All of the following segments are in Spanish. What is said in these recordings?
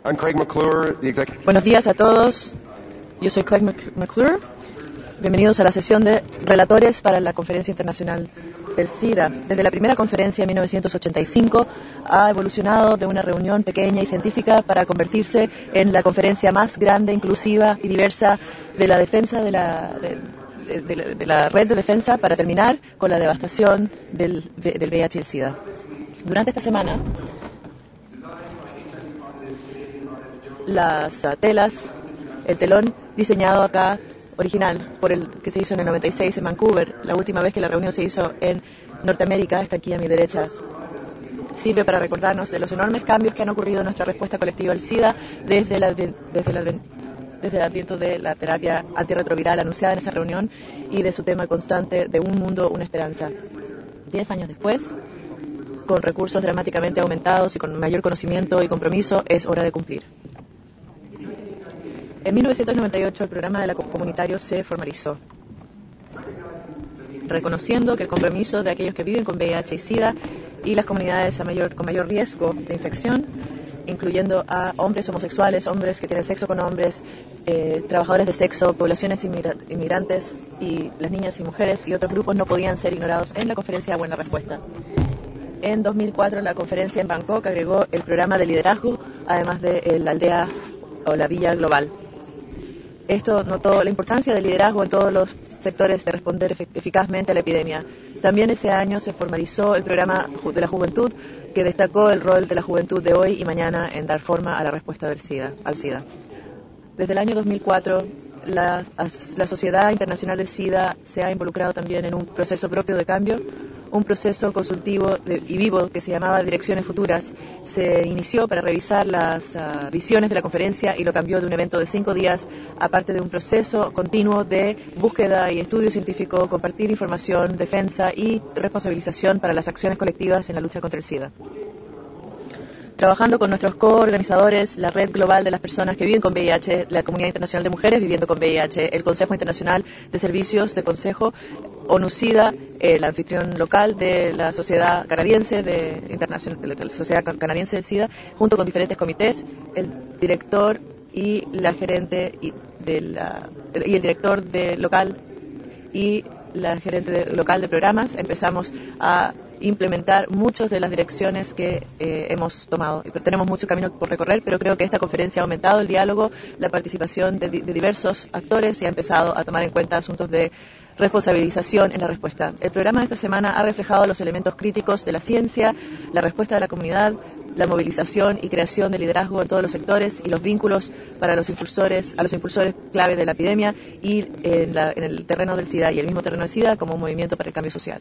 I'm Craig McClure, the executive. Buenos días a todos. Yo soy Craig McClure. Bienvenidos a la sesión de relatores para la Conferencia Internacional del SIDA. Desde la primera conferencia en 1985 ha evolucionado de una reunión pequeña y científica para convertirse en la conferencia más grande, inclusiva y diversa de la defensa de la red de defensa para terminar con la devastación del VIH y el SIDA. Durante esta semana, las telas, el telón diseñado acá, original, por el que se hizo en el 96 en Vancouver, la última vez que la reunión se hizo en Norteamérica, está aquí a mi derecha, sirve para recordarnos de los enormes cambios que han ocurrido en nuestra respuesta colectiva al SIDA desde el adviento de la terapia antirretroviral anunciada en esa reunión y de su tema constante de un mundo, una esperanza. 10 años después, con recursos dramáticamente aumentados y con mayor conocimiento y compromiso, es hora de cumplir. En 1998 el programa de la comunitario se formalizó, reconociendo que el compromiso de aquellos que viven con VIH y SIDA y las comunidades con mayor riesgo de infección, incluyendo a hombres homosexuales, hombres que tienen sexo con hombres, trabajadores de sexo, poblaciones inmigrantes y las niñas y mujeres y otros grupos no podían ser ignorados en la conferencia Buena Respuesta. En 2004 la conferencia en Bangkok agregó el programa de liderazgo, además de la aldea o la villa global. Esto notó la importancia del liderazgo en todos los sectores de responder eficazmente a la epidemia. También ese año se formalizó el programa de la juventud, que destacó el rol de la juventud de hoy y mañana en dar forma a la respuesta al SIDA. Desde el año 2004, la Sociedad Internacional del SIDA se ha involucrado también en un proceso propio de cambio, un proceso consultivo y vivo que se llamaba Direcciones Futuras. Se inició para revisar las visiones de la conferencia y lo cambió de un evento de 5 días a parte de un proceso continuo de búsqueda y estudio científico, compartir información, defensa y responsabilización para las acciones colectivas en la lucha contra el SIDA. Trabajando con nuestros coorganizadores, la Red Global de las Personas que Viven con VIH, la Comunidad Internacional de Mujeres Viviendo con VIH, el Consejo Internacional de Servicios de Consejo, ONU-SIDA, el anfitrión local de la Sociedad Canadiense de la Sociedad Canadiense del SIDA, junto con diferentes comités, el director y la gerente y el director local y la gerente local de programas, empezamos a implementar muchas de las direcciones que hemos tomado. Tenemos mucho camino por recorrer, pero creo que esta conferencia ha aumentado el diálogo, la participación de diversos actores y ha empezado a tomar en cuenta asuntos de responsabilización en la respuesta. El programa de esta semana ha reflejado los elementos críticos de la ciencia, la respuesta de la comunidad, la movilización y creación de liderazgo en todos los sectores y los vínculos para a los impulsores clave de la epidemia y en el terreno del SIDA y el mismo terreno del SIDA como un movimiento para el cambio social.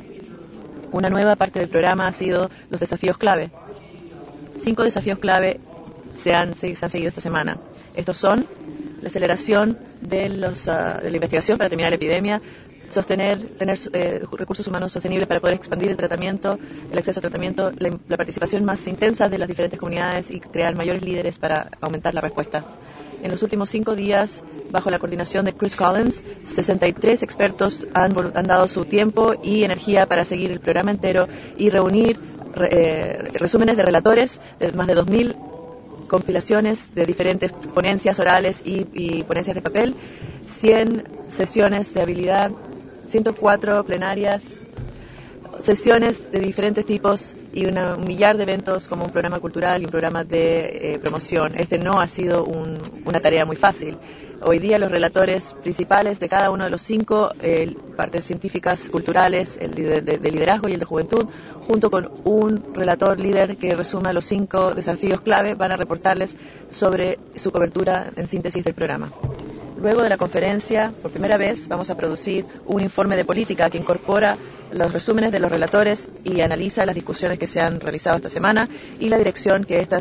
Una nueva parte del programa ha sido los desafíos clave. 5 desafíos clave se han seguido esta semana. Estos son la aceleración de la investigación para terminar la epidemia, tener recursos humanos sostenibles para poder expandir el tratamiento, el acceso al tratamiento, la participación más intensa de las diferentes comunidades y crear mayores líderes para aumentar la respuesta. En los últimos 5 días, bajo la coordinación de Chris Collins, 63 expertos han dado su tiempo y energía para seguir el programa entero y reunir resúmenes de relatores de más de 2.000 compilaciones de diferentes ponencias orales y ponencias de papel, 100 sesiones de habilidad, 104 plenarias, sesiones de diferentes tipos y un millar de eventos como un programa cultural y un programa de promoción. Este no ha sido una tarea muy fácil. Hoy día los relatores principales de cada uno de los 5 partes científicas, culturales, el de liderazgo y el de juventud, junto con un relator líder que resuma los 5 desafíos clave, van a reportarles sobre su cobertura en síntesis del programa. Luego de la conferencia, por primera vez, vamos a producir un informe de política que incorpora los resúmenes de los relatores y analiza las discusiones que se han realizado esta semana y la dirección que en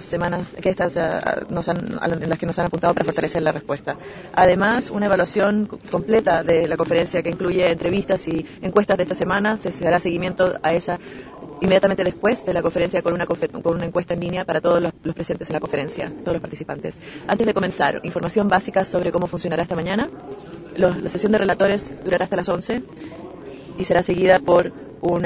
las que nos han apuntado para fortalecer la respuesta. Además, una evaluación completa de la conferencia que incluye entrevistas y encuestas de esta semana. Se hará seguimiento a esa inmediatamente después de la conferencia con una encuesta en línea para todos los presentes en la conferencia, todos los participantes. Antes de comenzar, información básica sobre cómo funcionará esta mañana. La sesión de relatores durará hasta las 11 y será seguida por un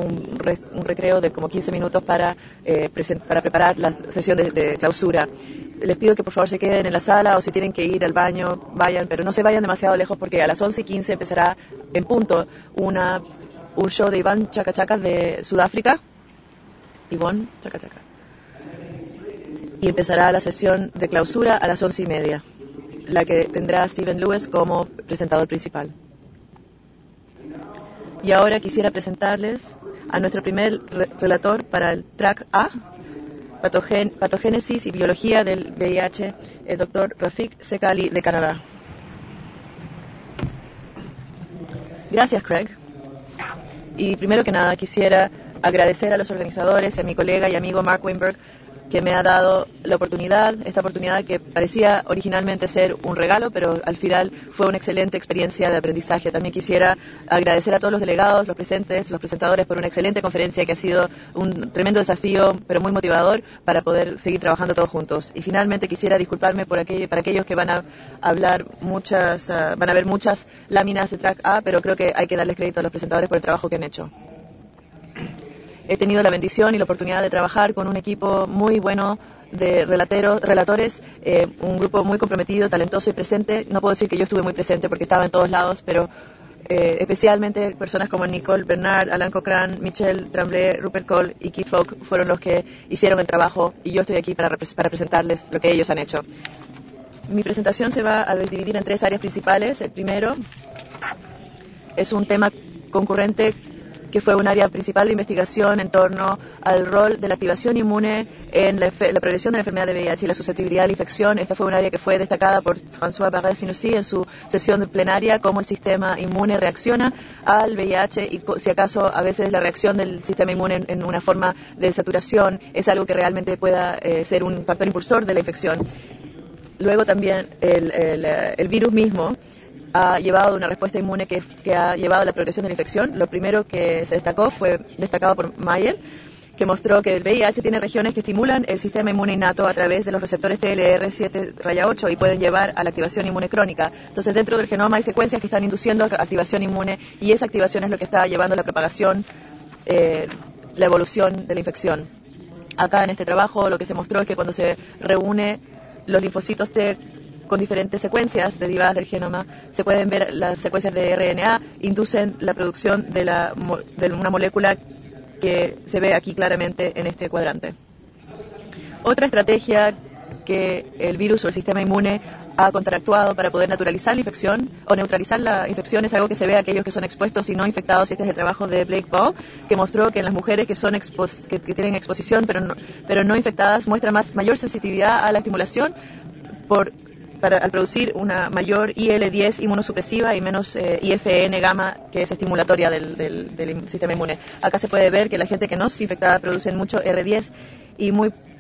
recreo de como 15 minutos para preparar la sesión de clausura. les pido que por favor se queden en la sala o si tienen que ir al baño, vayan, pero no se vayan demasiado lejos porque a las 11:15 empezará en punto un show de Iván Chaka Chaka de Sudáfrica. Iván Chaka Chaka. Y empezará la sesión de clausura a las 11:30, la que tendrá a Stephen Lewis como presentador principal. Y ahora quisiera presentarles a nuestro primer relator para el track A, Patogénesis y Biología del VIH, el Dr. Rafik Sekali de Canadá. Gracias, Craig. Y primero que nada quisiera agradecer a los organizadores y a mi colega y amigo Mark Weinberg que me ha dado esta oportunidad que parecía originalmente ser un regalo, pero al final fue una excelente experiencia de aprendizaje. También quisiera agradecer a todos los delegados, los presentes, los presentadores por una excelente conferencia que ha sido un tremendo desafío, pero muy motivador para poder seguir trabajando todos juntos. Y finalmente quisiera disculparme para aquellos que van a ver muchas láminas de track A, pero creo que hay que darles crédito a los presentadores por el trabajo que han hecho. He tenido la bendición y la oportunidad de trabajar con un equipo muy bueno de relatores, un grupo muy comprometido, talentoso y presente. No puedo decir que yo estuve muy presente porque estaba en todos lados, pero especialmente personas como Nicole Bernard, Alan Cochran, Michelle Tremblay, Rupert Cole y Keith Falk fueron los que hicieron el trabajo y yo estoy aquí para presentarles lo que ellos han hecho. Mi presentación se va a dividir en 3 áreas principales. El primero es un tema concurrente que fue un área principal de investigación en torno al rol de la activación inmune en la prevención de la enfermedad de VIH y la susceptibilidad a la infección. Esta fue un área que fue destacada por François Barré-Sinoussi en su sesión plenaria, cómo el sistema inmune reacciona al VIH y si acaso a veces la reacción del sistema inmune en una forma de saturación es algo que realmente pueda ser un factor impulsor de la infección. Luego también el virus mismo ha llevado una respuesta inmune que ha llevado a la progresión de la infección. Lo primero que se destacó fue destacado por Mayer, que mostró que el VIH tiene regiones que estimulan el sistema inmune innato a través de los receptores TLR7-8 y pueden llevar a la activación inmune crónica. Entonces, dentro del genoma hay secuencias que están induciendo activación inmune y esa activación es lo que está llevando a la propagación, la evolución de la infección. Acá en este trabajo lo que se mostró es que cuando se reúne los linfocitos T con diferentes secuencias derivadas del genoma, se pueden ver las secuencias de RNA, inducen la producción de una molécula que se ve aquí claramente en este cuadrante. Otra estrategia que el virus o el sistema inmune ha contractuado para poder naturalizar la infección o neutralizar la infección es algo que se ve a aquellos que son expuestos y no infectados. Este es el trabajo de Blake Ball, que mostró que en las mujeres que son que tienen exposición pero no infectadas muestran mayor sensitividad a la estimulación al producir una mayor IL-10 inmunosupresiva y menos IFN gamma, que es estimulatoria del sistema inmune. Acá se puede ver que la gente que no es infectada producen mucho R10 y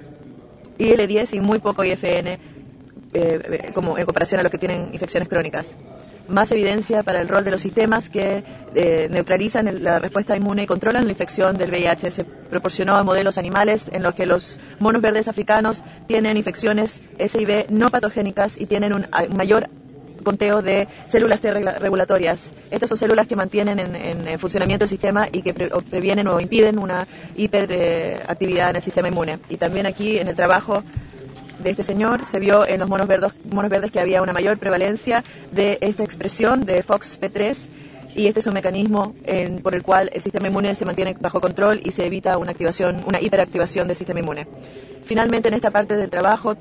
IL-10 y muy poco IFN, como en comparación a los que tienen infecciones crónicas. Más evidencia para el rol de los sistemas que neutralizan la respuesta inmune y controlan la infección del VIH. Se proporcionó a modelos animales en los que los monos verdes africanos tienen infecciones SIV no patogénicas y tienen un mayor conteo de células T regulatorias. Estas son células que mantienen en funcionamiento el sistema y que previenen o impiden una hiperactividad en el sistema inmune. Y también aquí en el trabajo de este señor se vio en los monos verdes que había una mayor prevalencia de esta expresión de FOXP3 y este es un mecanismo por el cual el sistema inmune se mantiene bajo control y se evita una hiperactivación del sistema inmune. Finalmente, en esta parte del trabajo,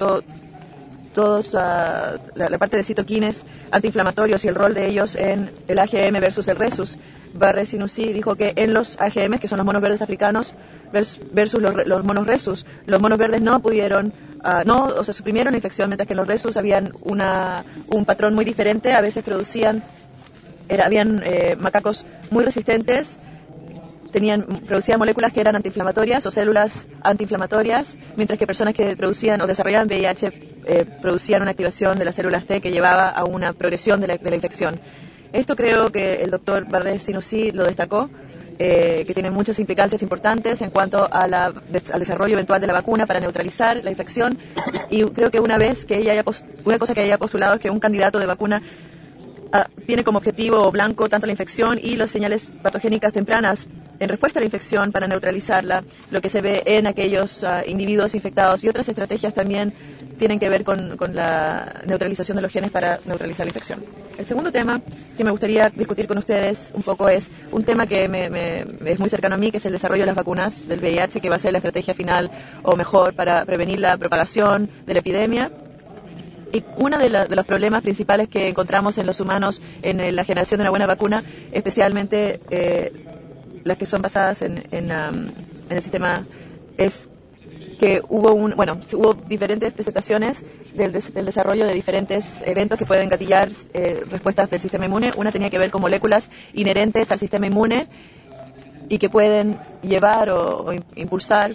la parte de citoquines antiinflamatorios y el rol de ellos en el AGM versus el Rhesus. Barré-Sinoussi dijo que en los AGM, que son los monos verdes africanos, versus los monos Rhesus, los monos verdes no pudieron, suprimieron la infección, mientras que en los Rhesus habían un patrón muy diferente. A veces habían macacos muy resistentes, producían moléculas que eran antiinflamatorias o células antiinflamatorias, mientras que personas que producían o desarrollaban VIH producían una activación de las células T que llevaba a una progresión de la infección. Esto creo que el doctor Barré-Sinoussi lo destacó, que tiene muchas implicancias importantes en cuanto al desarrollo eventual de la vacuna para neutralizar la infección, y creo que una cosa que haya postulado es que un candidato de vacuna tiene como objetivo blanco tanto la infección y las señales patogénicas tempranas en respuesta a la infección para neutralizarla, lo que se ve en aquellos individuos infectados, y otras estrategias también tienen que ver con la neutralización de los genes para neutralizar la infección. El segundo tema que me gustaría discutir con ustedes un poco es un tema que es muy cercano a mí, que es el desarrollo de las vacunas del VIH, que va a ser la estrategia final o mejor para prevenir la propagación de la epidemia. Y uno de los problemas principales que encontramos en los humanos en la generación de una buena vacuna, especialmente las que son basadas en el sistema, es que hubo diferentes presentaciones del desarrollo de diferentes eventos que pueden gatillar respuestas del sistema inmune. Una tenía que ver con moléculas inherentes al sistema inmune y que pueden llevar o impulsar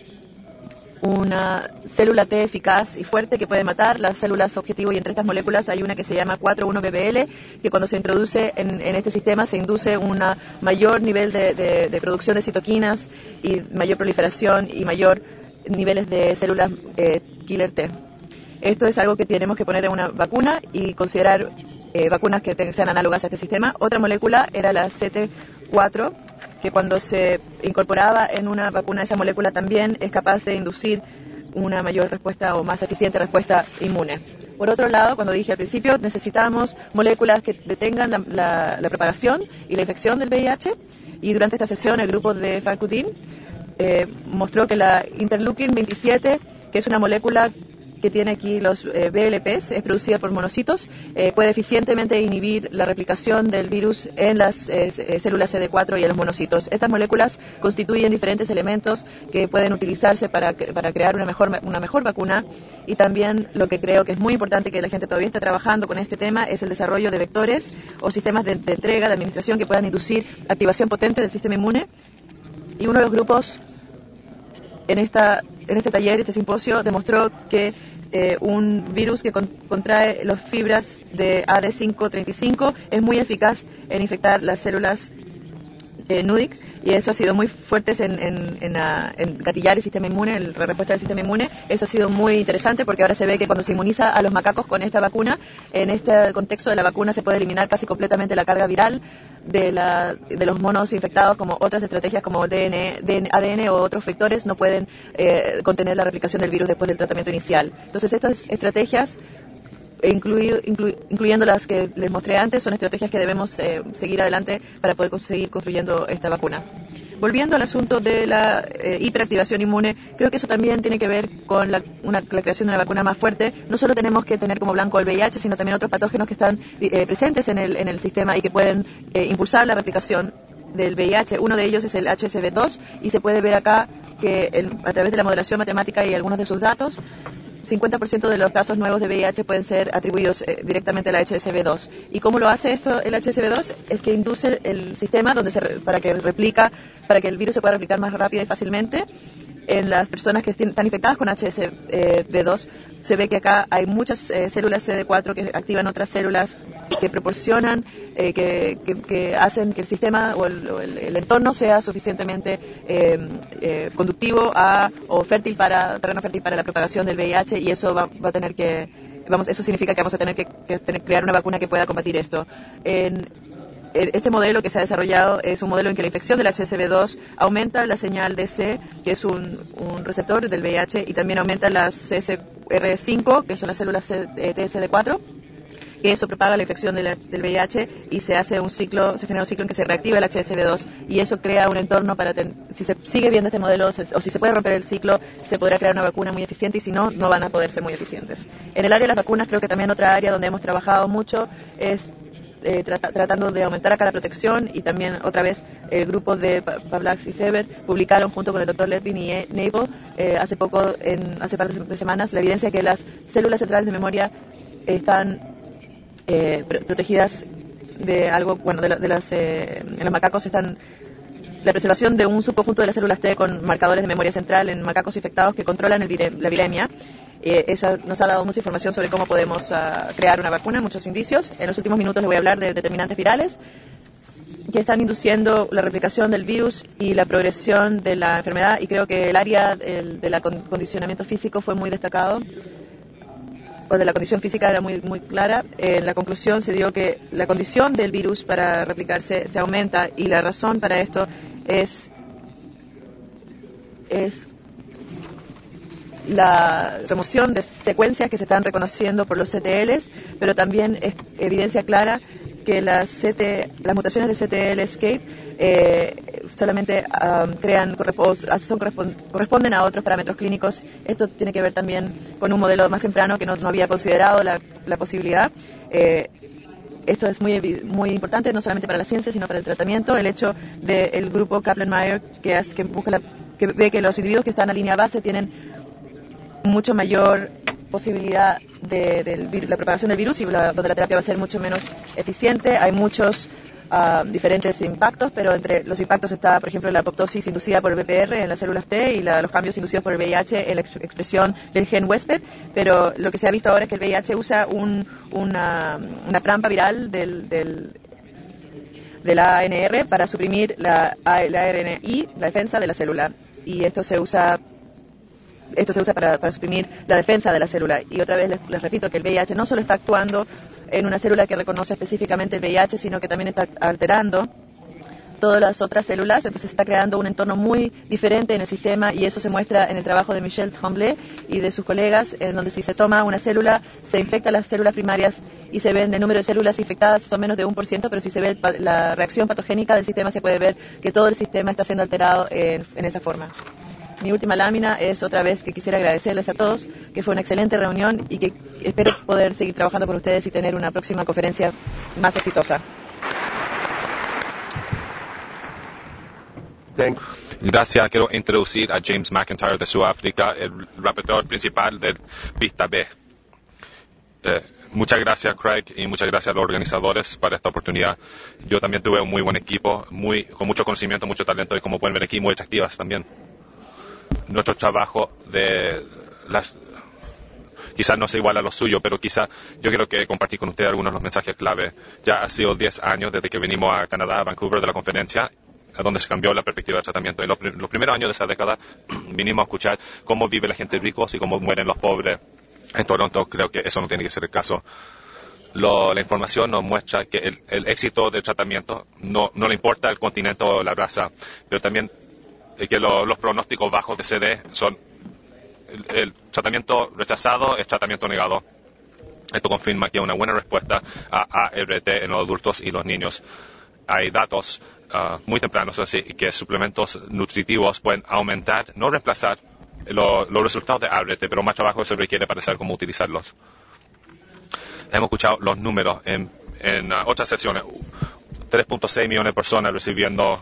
una célula T eficaz y fuerte que puede matar las células objetivo, y entre estas moléculas hay una que se llama 4,1-BBL, que cuando se introduce en este sistema se induce un mayor nivel de producción de citoquinas y mayor proliferación y mayor niveles de células killer T. Esto es algo que tenemos que poner en una vacuna y considerar vacunas que sean análogas a este sistema. Otra molécula era la CT4, que cuando se incorporaba en una vacuna, esa molécula también es capaz de inducir una mayor respuesta o más eficiente respuesta inmune. Por otro lado, cuando dije al principio, necesitamos moléculas que detengan la propagación y la infección del VIH, y durante esta sesión el grupo de Farkudin mostró que la interleukin 27, que es una molécula que tiene aquí los BLPs, es producida por monocitos, puede eficientemente inhibir la replicación del virus en las células CD4 y en los monocitos. Estas moléculas constituyen diferentes elementos que pueden utilizarse para crear una mejor vacuna, y también lo que creo que es muy importante, que la gente todavía está trabajando con este tema, es el desarrollo de vectores o sistemas de entrega, de administración, que puedan inducir activación potente del sistema inmune. Y uno de los grupos en este taller, este simposio, demostró que un virus que contrae las fibras de AD535 es muy eficaz en infectar las células NUDIC, y eso ha sido muy fuerte en gatillar el sistema inmune, la respuesta del sistema inmune. Eso ha sido muy interesante, porque ahora se ve que cuando se inmuniza a los macacos con esta vacuna, en este contexto de la vacuna se puede eliminar casi completamente la carga viral de los monos infectados, como otras estrategias como ADN o otros vectores no pueden contener la replicación del virus después del tratamiento inicial. Entonces, estas estrategias, incluyendo las que les mostré antes, son estrategias que debemos seguir adelante para poder seguir construyendo esta vacuna. Volviendo al asunto de la hiperactivación inmune, creo que eso también tiene que ver con la creación de una vacuna más fuerte. No solo tenemos que tener como blanco el VIH, sino también otros patógenos que están presentes en el sistema y que pueden impulsar la replicación del VIH. Uno de ellos es el HSV2, y se puede ver acá que a través de la modelación matemática y algunos de sus datos, 50% de los casos nuevos de VIH pueden ser atribuidos directamente a la HSV2. ¿Y cómo lo hace esto el HSV2? Es que induce el sistema para que el virus se pueda replicar más rápido y fácilmente. En las personas que están infectadas con HSV2, se ve que acá hay muchas células CD4 que activan otras células que proporcionan, que hacen que el sistema o el entorno sea suficientemente conductivo o terreno fértil para la propagación del VIH, y eso va a tener que, eso significa que vamos a tener que crear una vacuna que pueda combatir esto. Este modelo que se ha desarrollado es un modelo en que la infección del HSV2 aumenta la señal DC, que es un receptor del VIH, y también aumenta las CSR5, que son las células TSD4, que eso propaga la infección del VIH, y se genera un ciclo en que se reactiva el HSV2, y eso crea un entorno si se sigue viendo este modelo, o si se puede romper el ciclo, se podrá crear una vacuna muy eficiente, y si no, no van a poder ser muy eficientes. En el área de las vacunas, creo que también otra área donde hemos trabajado mucho es tratando de aumentar acá la protección, y también otra vez el grupo de Pavlak y Feber publicaron junto con el Dr. Ledvin y Nabel hace par de semanas la evidencia que las células centrales de memoria están protegidas de algo, en los macacos están la preservación de un subconjunto de las células T con marcadores de memoria central en macacos infectados que controlan la viremia. Esa nos ha dado mucha información sobre cómo podemos crear una vacuna, muchos indicios. En los últimos minutos les voy a hablar de determinantes virales que están induciendo la replicación del virus y la progresión de la enfermedad, y creo que el área del condicionamiento físico fue muy destacado, o de la condición física era muy, muy clara. En la conclusión se dio que la condición del virus para replicarse se aumenta, y la razón para esto es la remoción de secuencias que se están reconociendo por los CTLs, pero también es evidencia clara que las mutaciones de CTL escape solamente corresponden a otros parámetros clínicos. Esto tiene que ver también con un modelo más temprano que no había considerado la posibilidad. Esto es muy importante, no solamente para la ciencia, sino para el tratamiento. El hecho del grupo Kaplan-Meier que ve que los individuos que están a línea base tienen mucho mayor posibilidad de la propagación del virus y donde la terapia va a ser mucho menos eficiente. Hay muchos diferentes impactos, pero entre los impactos está, por ejemplo, la apoptosis inducida por el BPR en las células T y los cambios inducidos por el VIH en la expresión del gen huésped. Pero lo que se ha visto ahora es que el VIH usa una trampa viral del ANR para suprimir la ARNI, la defensa de la célula. Y esto se usa para suprimir la defensa de la célula. Y otra vez les repito que el VIH no solo está actuando en una célula que reconoce específicamente el VIH, sino que también está alterando todas las otras células, entonces está creando un entorno muy diferente en el sistema, y eso se muestra en el trabajo de Michel Tremblay y de sus colegas, en donde si se toma una célula, se infecta las células primarias y se ve el número de células infectadas son menos de 1%, pero si se ve la reacción patogénica del sistema, se puede ver que todo el sistema está siendo alterado en esa forma. Mi última lámina es otra vez que quisiera agradecerles a todos, que fue una excelente reunión y que espero poder seguir trabajando con ustedes y tener una próxima conferencia más exitosa. Gracias. Quiero introducir a James McIntyre de Sudáfrica, el rapporteur principal del Pista B. Muchas gracias, Craig, y muchas gracias a los organizadores para esta oportunidad. Yo también tuve un muy buen equipo, con mucho conocimiento, mucho talento, y como pueden ver aquí, muy atractivas también. Nuestro trabajo quizás no sea igual a lo suyo, pero quizás yo quiero que compartir con ustedes algunos de los mensajes clave. Ya ha sido 10 años desde que venimos a Canadá, a Vancouver, de la conferencia, a donde se cambió la perspectiva del tratamiento. En los primeros años de esa década vinimos a escuchar cómo vive la gente rica y cómo mueren los pobres. En Toronto creo que eso no tiene que ser el caso. La información nos muestra que el éxito del tratamiento no le importa el continente o la raza, pero también que los pronósticos bajos de CD son el tratamiento rechazado, es tratamiento negado. Esto confirma que hay una buena respuesta a ART en los adultos y los niños. Hay datos muy tempranos así que suplementos nutritivos pueden aumentar, no reemplazar los resultados de ART, pero más trabajo se requiere para saber cómo utilizarlos. Hemos escuchado los números en otras sesiones. 3.6 millones de personas recibiendo.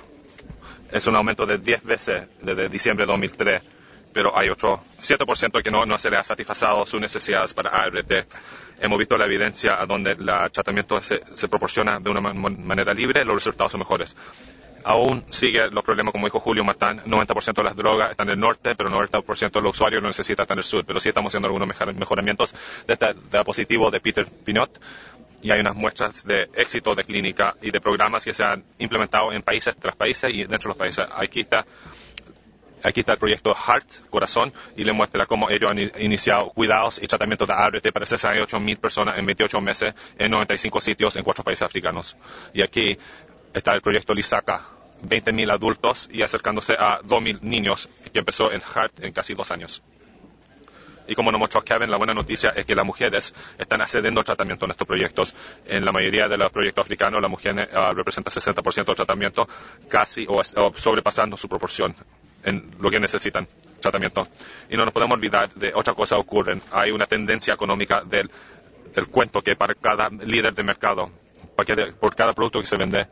Es un aumento de 10 veces desde diciembre de 2003, pero hay otro 7% que no se le ha satisfacado sus necesidades para ART. Hemos visto la evidencia a donde el tratamiento se proporciona de una manera libre, los resultados son mejores. Aún sigue los problemas, como dijo Julio Matán, 90% de las drogas están en el norte, pero 90% de los usuarios no necesitan estar en el sur, pero sí estamos haciendo algunos mejoramientos de este dispositivo de Peter Pinot. Y hay unas muestras de éxito de clínica y de programas que se han implementado en países tras países y dentro de los países. Aquí está el proyecto Heart, Corazón, y le muestra cómo ellos han iniciado cuidados y tratamientos de ART para 68,000 personas en 28 meses en 95 sitios en 4 países africanos. Y aquí está el proyecto Lisaka, 20,000 adultos y acercándose a 2,000 niños, que empezó en Heart en casi 2 años. Y como nos mostró Kevin, la buena noticia es que las mujeres están accediendo al tratamiento en estos proyectos. En la mayoría de los proyectos africanos, la mujer representa 60% del tratamiento, casi o sobrepasando su proporción en lo que necesitan tratamiento. Y no nos podemos olvidar de otra cosa ocurre. Hay una tendencia económica del cuento que para cada líder de mercado, por cada producto que se vende,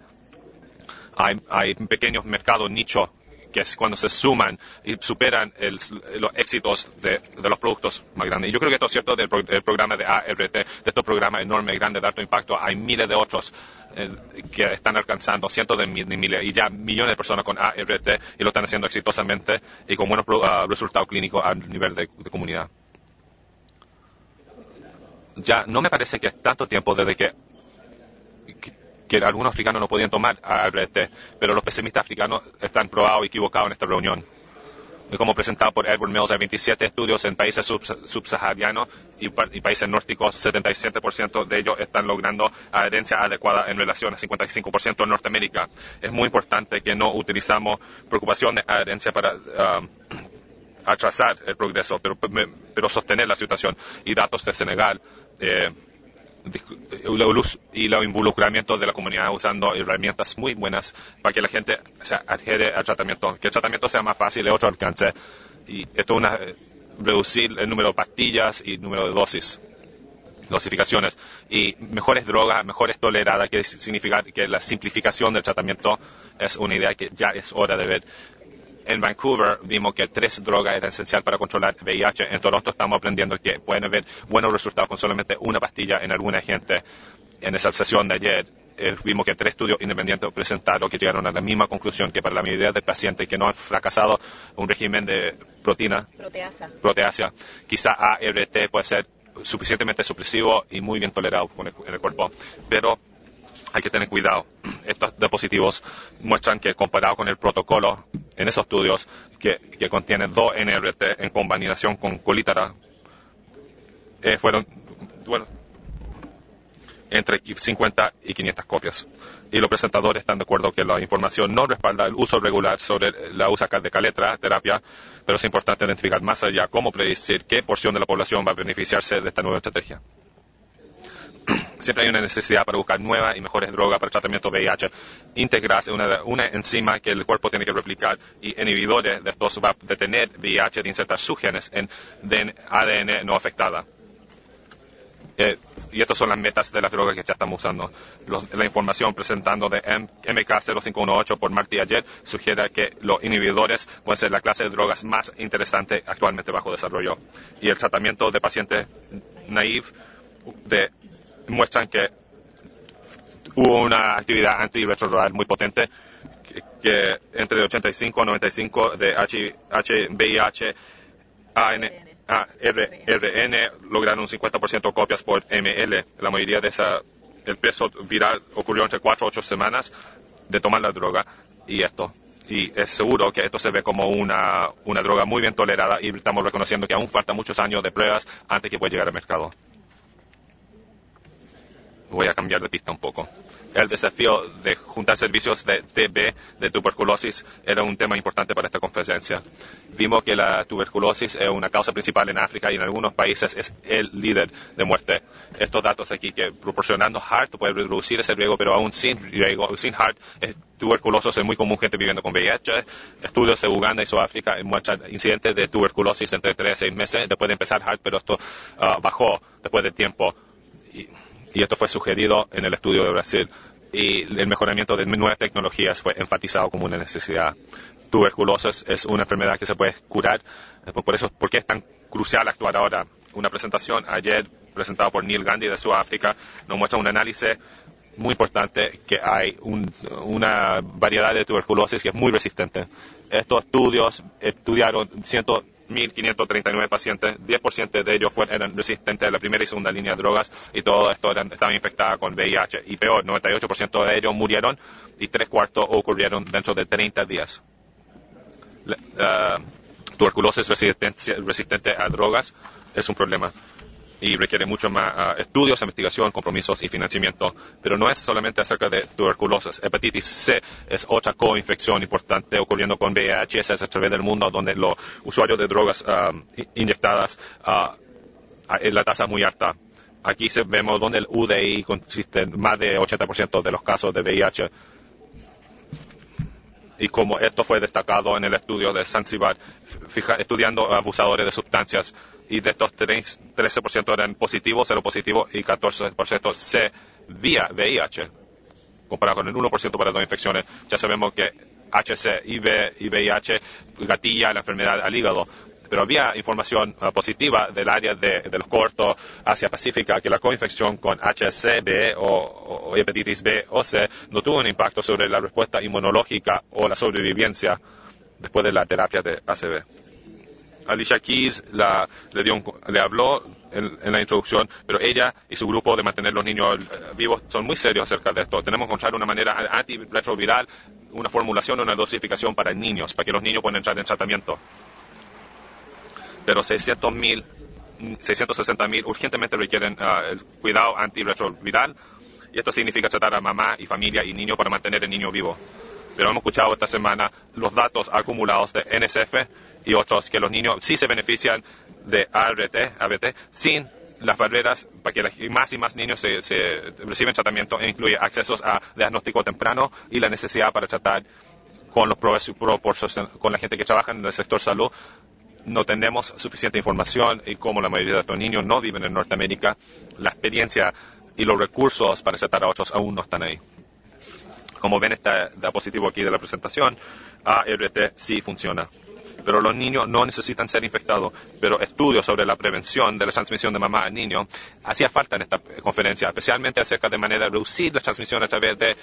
hay pequeños mercados nicho, que es cuando se suman y superan los éxitos de los productos más grandes. Y yo creo que esto es cierto del programa de ART, de estos programas enormes, grandes, de alto impacto. Hay miles de otros que están alcanzando cientos de miles y ya millones de personas con ART y lo están haciendo exitosamente y con buenos resultados clínicos a nivel de comunidad. Ya no me parece que es tanto tiempo desde que algunos africanos no podían tomar ART, pero los pesimistas africanos están probados y equivocados en esta reunión. Y como presentado por Edward Mills, hay 27 estudios en países subsaharianos y países nórdicos, 77% de ellos están logrando adherencia adecuada en relación a 55% en Norteamérica. Es muy importante que no utilizamos preocupación de adherencia para atrasar el progreso, pero sostener la situación. Y datos de Senegal, y el involucramiento de la comunidad usando herramientas muy buenas para que la gente se adhiere al tratamiento, que el tratamiento sea más fácil de otro alcance. Y esto es reducir el número de pastillas y el número de dosificaciones, y mejores drogas, mejores toleradas, que significa que la simplificación del tratamiento es una idea que ya es hora de ver. En Vancouver vimos que 3 drogas eran esenciales para controlar VIH. En Toronto estamos aprendiendo que pueden haber buenos resultados con solamente una pastilla en alguna gente. En esa sesión de ayer vimos que 3 estudios independientes presentaron que llegaron a la misma conclusión, que para la mayoría de pacientes que no han fracasado un régimen de proteasa, quizá ART puede ser suficientemente supresivo y muy bien tolerado en el cuerpo, pero hay que tener cuidado. Estos dispositivos muestran que comparado con el protocolo en esos estudios que contienen 2 NRT en combinación con colítara, fueron entre 50 y 500 copias. Y los presentadores están de acuerdo que la información no respalda el uso regular sobre la uso de caletra, terapia, pero es importante identificar más allá cómo predecir qué porción de la población va a beneficiarse de esta nueva estrategia. Siempre hay una necesidad para buscar nuevas y mejores drogas para el tratamiento de VIH. Integrarse una enzima que el cuerpo tiene que replicar, y inhibidores de estos va a detener VIH de insertar sus genes en ADN no afectada. Y estas son las metas de las drogas que ya estamos usando. La información presentando de MK0518 por Marty ayer sugiere que los inhibidores pueden ser la clase de drogas más interesante actualmente bajo desarrollo. Y el tratamiento de pacientes naive muestran que hubo una actividad antirretroviral muy potente, que entre el 85 y 95 de VIH, RN lograron un 50% copias por ml. La mayoría de el peso viral ocurrió entre 4 a 8 semanas de tomar la droga, y es seguro que esto se ve como una droga muy bien tolerada, y estamos reconociendo que aún faltan muchos años de pruebas antes que pueda llegar al mercado. Voy a cambiar de pista un poco. El desafío de juntar servicios de TB, de tuberculosis, era un tema importante para esta conferencia. Vimos que la tuberculosis es una causa principal en África, y en algunos países es el líder de muerte. Estos datos aquí, que proporcionando HAART puede reducir ese riesgo, pero aún sin riesgo, sin HAART, tuberculosos es muy común, gente viviendo con VIH. Estudios de Uganda y Sudáfrica muestran incidentes de tuberculosis entre 3 a 6 meses después de empezar HAART, pero esto bajó después del tiempo. Y esto fue sugerido en el estudio de Brasil. Y el mejoramiento de nuevas tecnologías fue enfatizado como una necesidad. Tuberculosis es una enfermedad que se puede curar. ¿Por qué es tan crucial actuar ahora? Una presentación ayer presentada por Neil Gandhi de Sudáfrica nos muestra un análisis muy importante, que hay una variedad de tuberculosis que es muy resistente. Estos estudios estudiaron 1.539 pacientes, 10% de ellos eran resistentes a la primera y segunda línea de drogas, y todo esto estaban infectados con VIH. Y peor, 98% de ellos murieron, y 3/4 ocurrieron dentro de 30 días. Tuberculosis resistente a drogas es un problema, y requiere mucho más estudios, investigación, compromisos y financiamiento. Pero no es solamente acerca de tuberculosis. Hepatitis C es otra coinfección importante ocurriendo con VIH a través del mundo, donde los usuarios de drogas inyectadas, la tasa es muy alta. Aquí vemos donde el UDI consiste en más de 80% de los casos de VIH. Y como esto fue destacado en el estudio de Zanzibar, estudiando abusadores de sustancias, y de estos 13% eran positivos, seropositivos, y 14% C vía VIH, comparado con el 1% para 2 infecciones. Ya sabemos que HC y VIH gatilla la enfermedad al hígado, pero había información positiva del área de los cortos Asia Pacífica, que la coinfección con HCV o hepatitis B o C no tuvo un impacto sobre la respuesta inmunológica o la sobrevivencia después de la terapia de ACV. Alicia Keys le habló en la introducción, pero ella y su grupo de mantener los niños vivos son muy serios acerca de esto. Tenemos que encontrar una manera antirretroviral, una formulación o una dosificación para niños, para que los niños puedan entrar en tratamiento. Pero 660.000 urgentemente requieren el cuidado antirretroviral, y esto significa tratar a mamá y familia y niño para mantener el niño vivo. Pero hemos escuchado esta semana los datos acumulados de NSF, y otros, que los niños sí se benefician de ABT sin las barreras para que más y más niños se reciben tratamiento, e incluye accesos a diagnóstico temprano y la necesidad para tratar con con la gente que trabaja en el sector salud. No tenemos suficiente información y como la mayoría de estos niños no viven en Norteamérica, la experiencia y los recursos para tratar a otros aún no están ahí. Como ven, está diapositivo aquí de la presentación, ART sí funciona. Pero los niños no necesitan ser infectados. Pero estudios sobre la prevención de la transmisión de mamá a niño hacía falta en esta conferencia, especialmente acerca de manera de reducir la transmisión a través de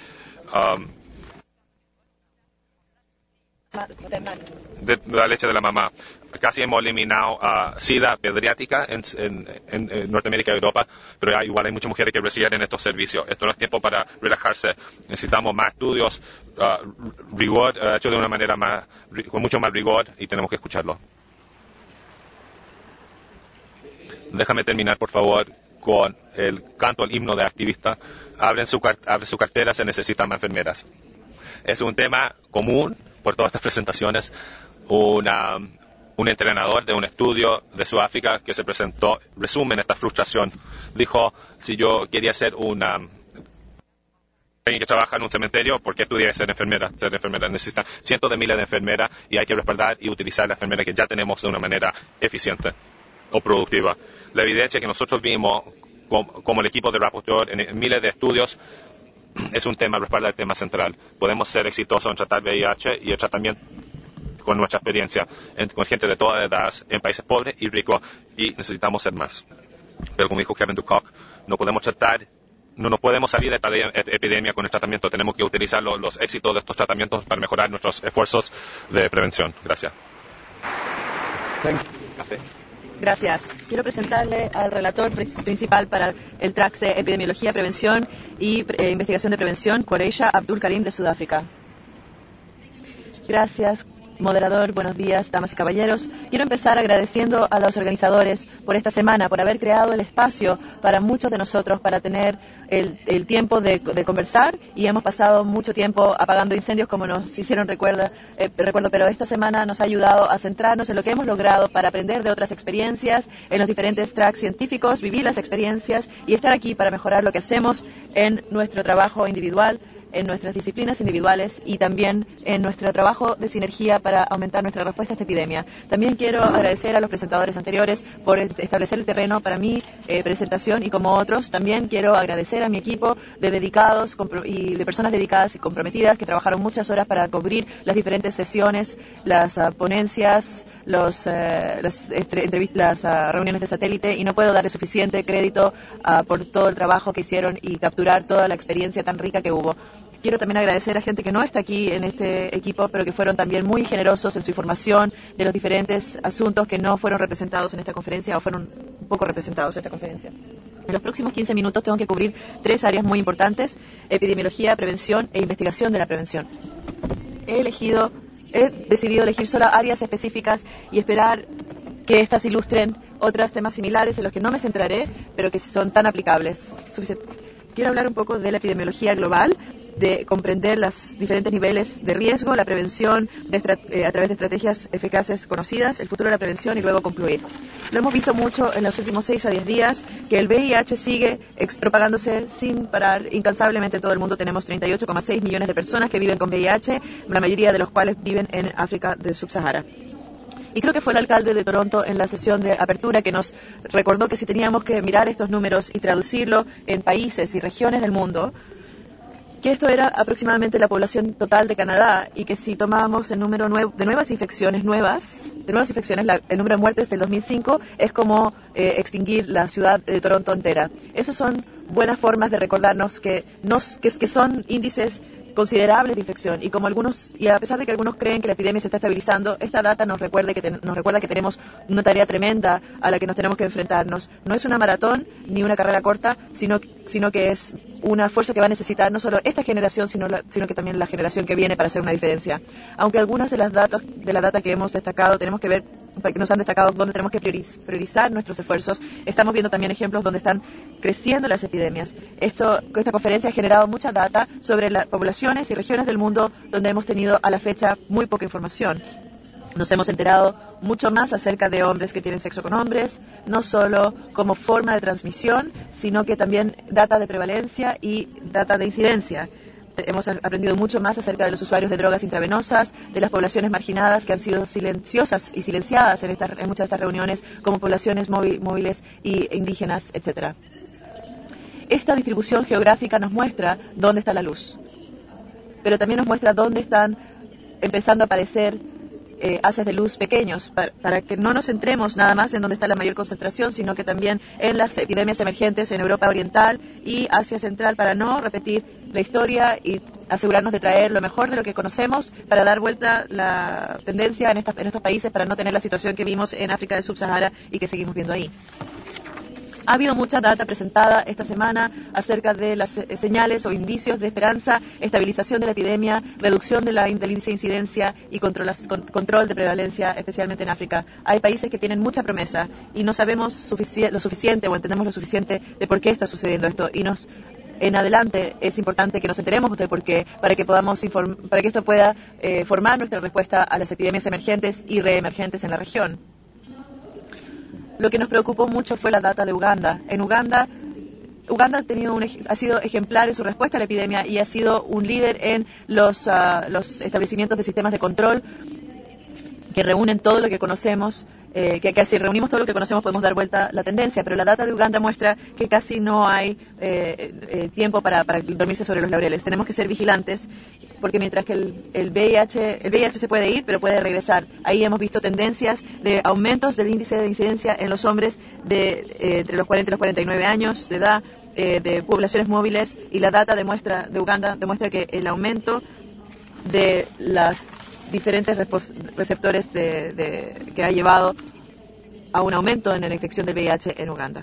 la leche de la mamá. Casi hemos eliminado SIDA pediátrica en Norteamérica y Europa, pero igual hay muchas mujeres que reciben estos servicios. Esto no es tiempo para relajarse. Necesitamos más estudios, rigor, hecho de una manera con mucho más rigor, y tenemos que escucharlo. Déjame terminar, por favor, con el canto, el himno de activista. Abre su cartera, se necesitan más enfermeras. Es un tema común por todas estas presentaciones. Un entrenador de un estudio de Sudáfrica que se presentó resumen esta frustración. Dijo, si yo quería ser alguien que trabaja en un cementerio, ¿por qué estudié ser enfermera? Ser enfermera necesita cientos de miles de enfermeras y hay que respaldar y utilizar la enfermera que ya tenemos de una manera eficiente o productiva. La evidencia que nosotros vimos como el equipo de Rapporteur en miles de estudios es un tema, respalda el tema central. Podemos ser exitosos en tratar VIH y el tratamiento con nuestra experiencia con gente de toda edad en países pobres y ricos, y necesitamos ser más. Pero como dijo Kevin DuCock, no nos podemos salir de esta epidemia con el tratamiento. Tenemos que utilizar los éxitos de estos tratamientos para mejorar nuestros esfuerzos de prevención. Gracias. Café. Gracias. Quiero presentarle al relator principal para el TRACSE Epidemiología, Prevención y Investigación de Prevención, Qureisha Abdul Karim de Sudáfrica. Gracias, moderador. Buenos días, damas y caballeros. Quiero empezar agradeciendo a los organizadores por esta semana, por haber creado el espacio para muchos de nosotros para tener el tiempo de conversar, y hemos pasado mucho tiempo apagando incendios como nos hicieron recuerdo, pero esta semana nos ha ayudado a centrarnos en lo que hemos logrado para aprender de otras experiencias en los diferentes tracks científicos, vivir las experiencias y estar aquí para mejorar lo que hacemos en nuestro trabajo individual, en nuestras disciplinas individuales y también en nuestro trabajo de sinergia para aumentar nuestra respuesta a esta epidemia. También quiero agradecer a los presentadores anteriores por establecer el terreno para mi presentación, y como otros, también quiero agradecer a mi equipo de dedicados y de personas dedicadas y comprometidas que trabajaron muchas horas para cubrir las diferentes sesiones, las ponencias, las reuniones de satélite, y no puedo darle suficiente crédito por todo el trabajo que hicieron y capturar toda la experiencia tan rica que hubo. Quiero también agradecer a gente que no está aquí en este equipo, pero que fueron también muy generosos en su información de los diferentes asuntos que no fueron representados en esta conferencia o fueron un poco representados en esta conferencia. En los próximos 15 minutos tengo que cubrir 3 áreas muy importantes: epidemiología, prevención e investigación de la prevención. He decidido elegir solo áreas específicas y esperar que estas ilustren otros temas similares en los que no me centraré, pero que son tan aplicables. Quiero hablar un poco de la epidemiología global, de comprender los diferentes niveles de riesgo, la prevención a través de estrategias eficaces conocidas, el futuro de la prevención, y luego concluir. Lo hemos visto mucho en los últimos 6 a 10 días, que el VIH sigue propagándose sin parar incansablemente en todo el mundo. Tenemos 38,6 millones de personas que viven con VIH, la mayoría de los cuales viven en África del Subsahara. Y creo que fue el alcalde de Toronto en la sesión de apertura que nos recordó que si teníamos que mirar estos números y traducirlo en países y regiones del mundo, que esto era aproximadamente la población total de Canadá, y que si tomábamos el número de nuevas infecciones, el número de muertes del 2005 es como extinguir la ciudad de Toronto entera. Esas son buenas formas de recordarnos que son índices considerables de infección, y a pesar de que algunos creen que la epidemia se está estabilizando, esta data nos recuerda que tenemos una tarea tremenda a la que nos tenemos que enfrentarnos. No es una maratón ni una carrera corta, sino que es un esfuerzo que va a necesitar no solo esta generación, sino que también la generación que viene para hacer una diferencia. Aunque algunas de la data que hemos destacado que nos han destacado donde tenemos que priorizar nuestros esfuerzos, estamos viendo también ejemplos donde están creciendo las epidemias. Esta conferencia ha generado mucha data sobre las poblaciones y regiones del mundo donde hemos tenido a la fecha muy poca información. Nos hemos enterado mucho más acerca de hombres que tienen sexo con hombres, no solo como forma de transmisión, sino que también data de prevalencia y data de incidencia. Hemos aprendido mucho más acerca de los usuarios de drogas intravenosas, de las poblaciones marginadas que han sido silenciosas y silenciadas en muchas de estas reuniones, como poblaciones móviles e indígenas, etc. Esta distribución geográfica nos muestra dónde está la luz, pero también nos muestra dónde están empezando a aparecer haces de luz pequeños, para que no nos centremos nada más en donde está la mayor concentración, sino que también en las epidemias emergentes en Europa Oriental y Asia Central, para no repetir la historia y asegurarnos de traer lo mejor de lo que conocemos para dar vuelta la tendencia en estos países, para no tener la situación que vimos en África del Subsahara y que seguimos viendo ahí. Ha habido mucha data presentada esta semana acerca de las señales o indicios de esperanza, estabilización de la epidemia, reducción de la índice de incidencia y control de prevalencia, especialmente en África. Hay países que tienen mucha promesa y no sabemos lo suficiente o entendemos lo suficiente de por qué está sucediendo esto. Y en adelante es importante que nos enteremos de por qué, para que esto pueda formar nuestra respuesta a las epidemias emergentes y reemergentes en la región. Lo que nos preocupó mucho fue la data de Uganda. En Uganda ha sido ejemplar en su respuesta a la epidemia y ha sido un líder en los establecimientos de sistemas de control que reúnen todo lo que conocemos, que si reunimos todo lo que conocemos podemos dar vuelta la tendencia, pero la data de Uganda muestra que casi no hay tiempo para dormirse sobre los laureles. Tenemos que ser vigilantes, porque mientras que el VIH se puede ir, pero puede regresar. Ahí hemos visto tendencias de aumentos del índice de incidencia en los hombres entre los 40 y los 49 años de edad, de poblaciones móviles, y la data de Uganda demuestra que el aumento de las diferentes receptores que ha llevado a un aumento en la infección del VIH en Uganda.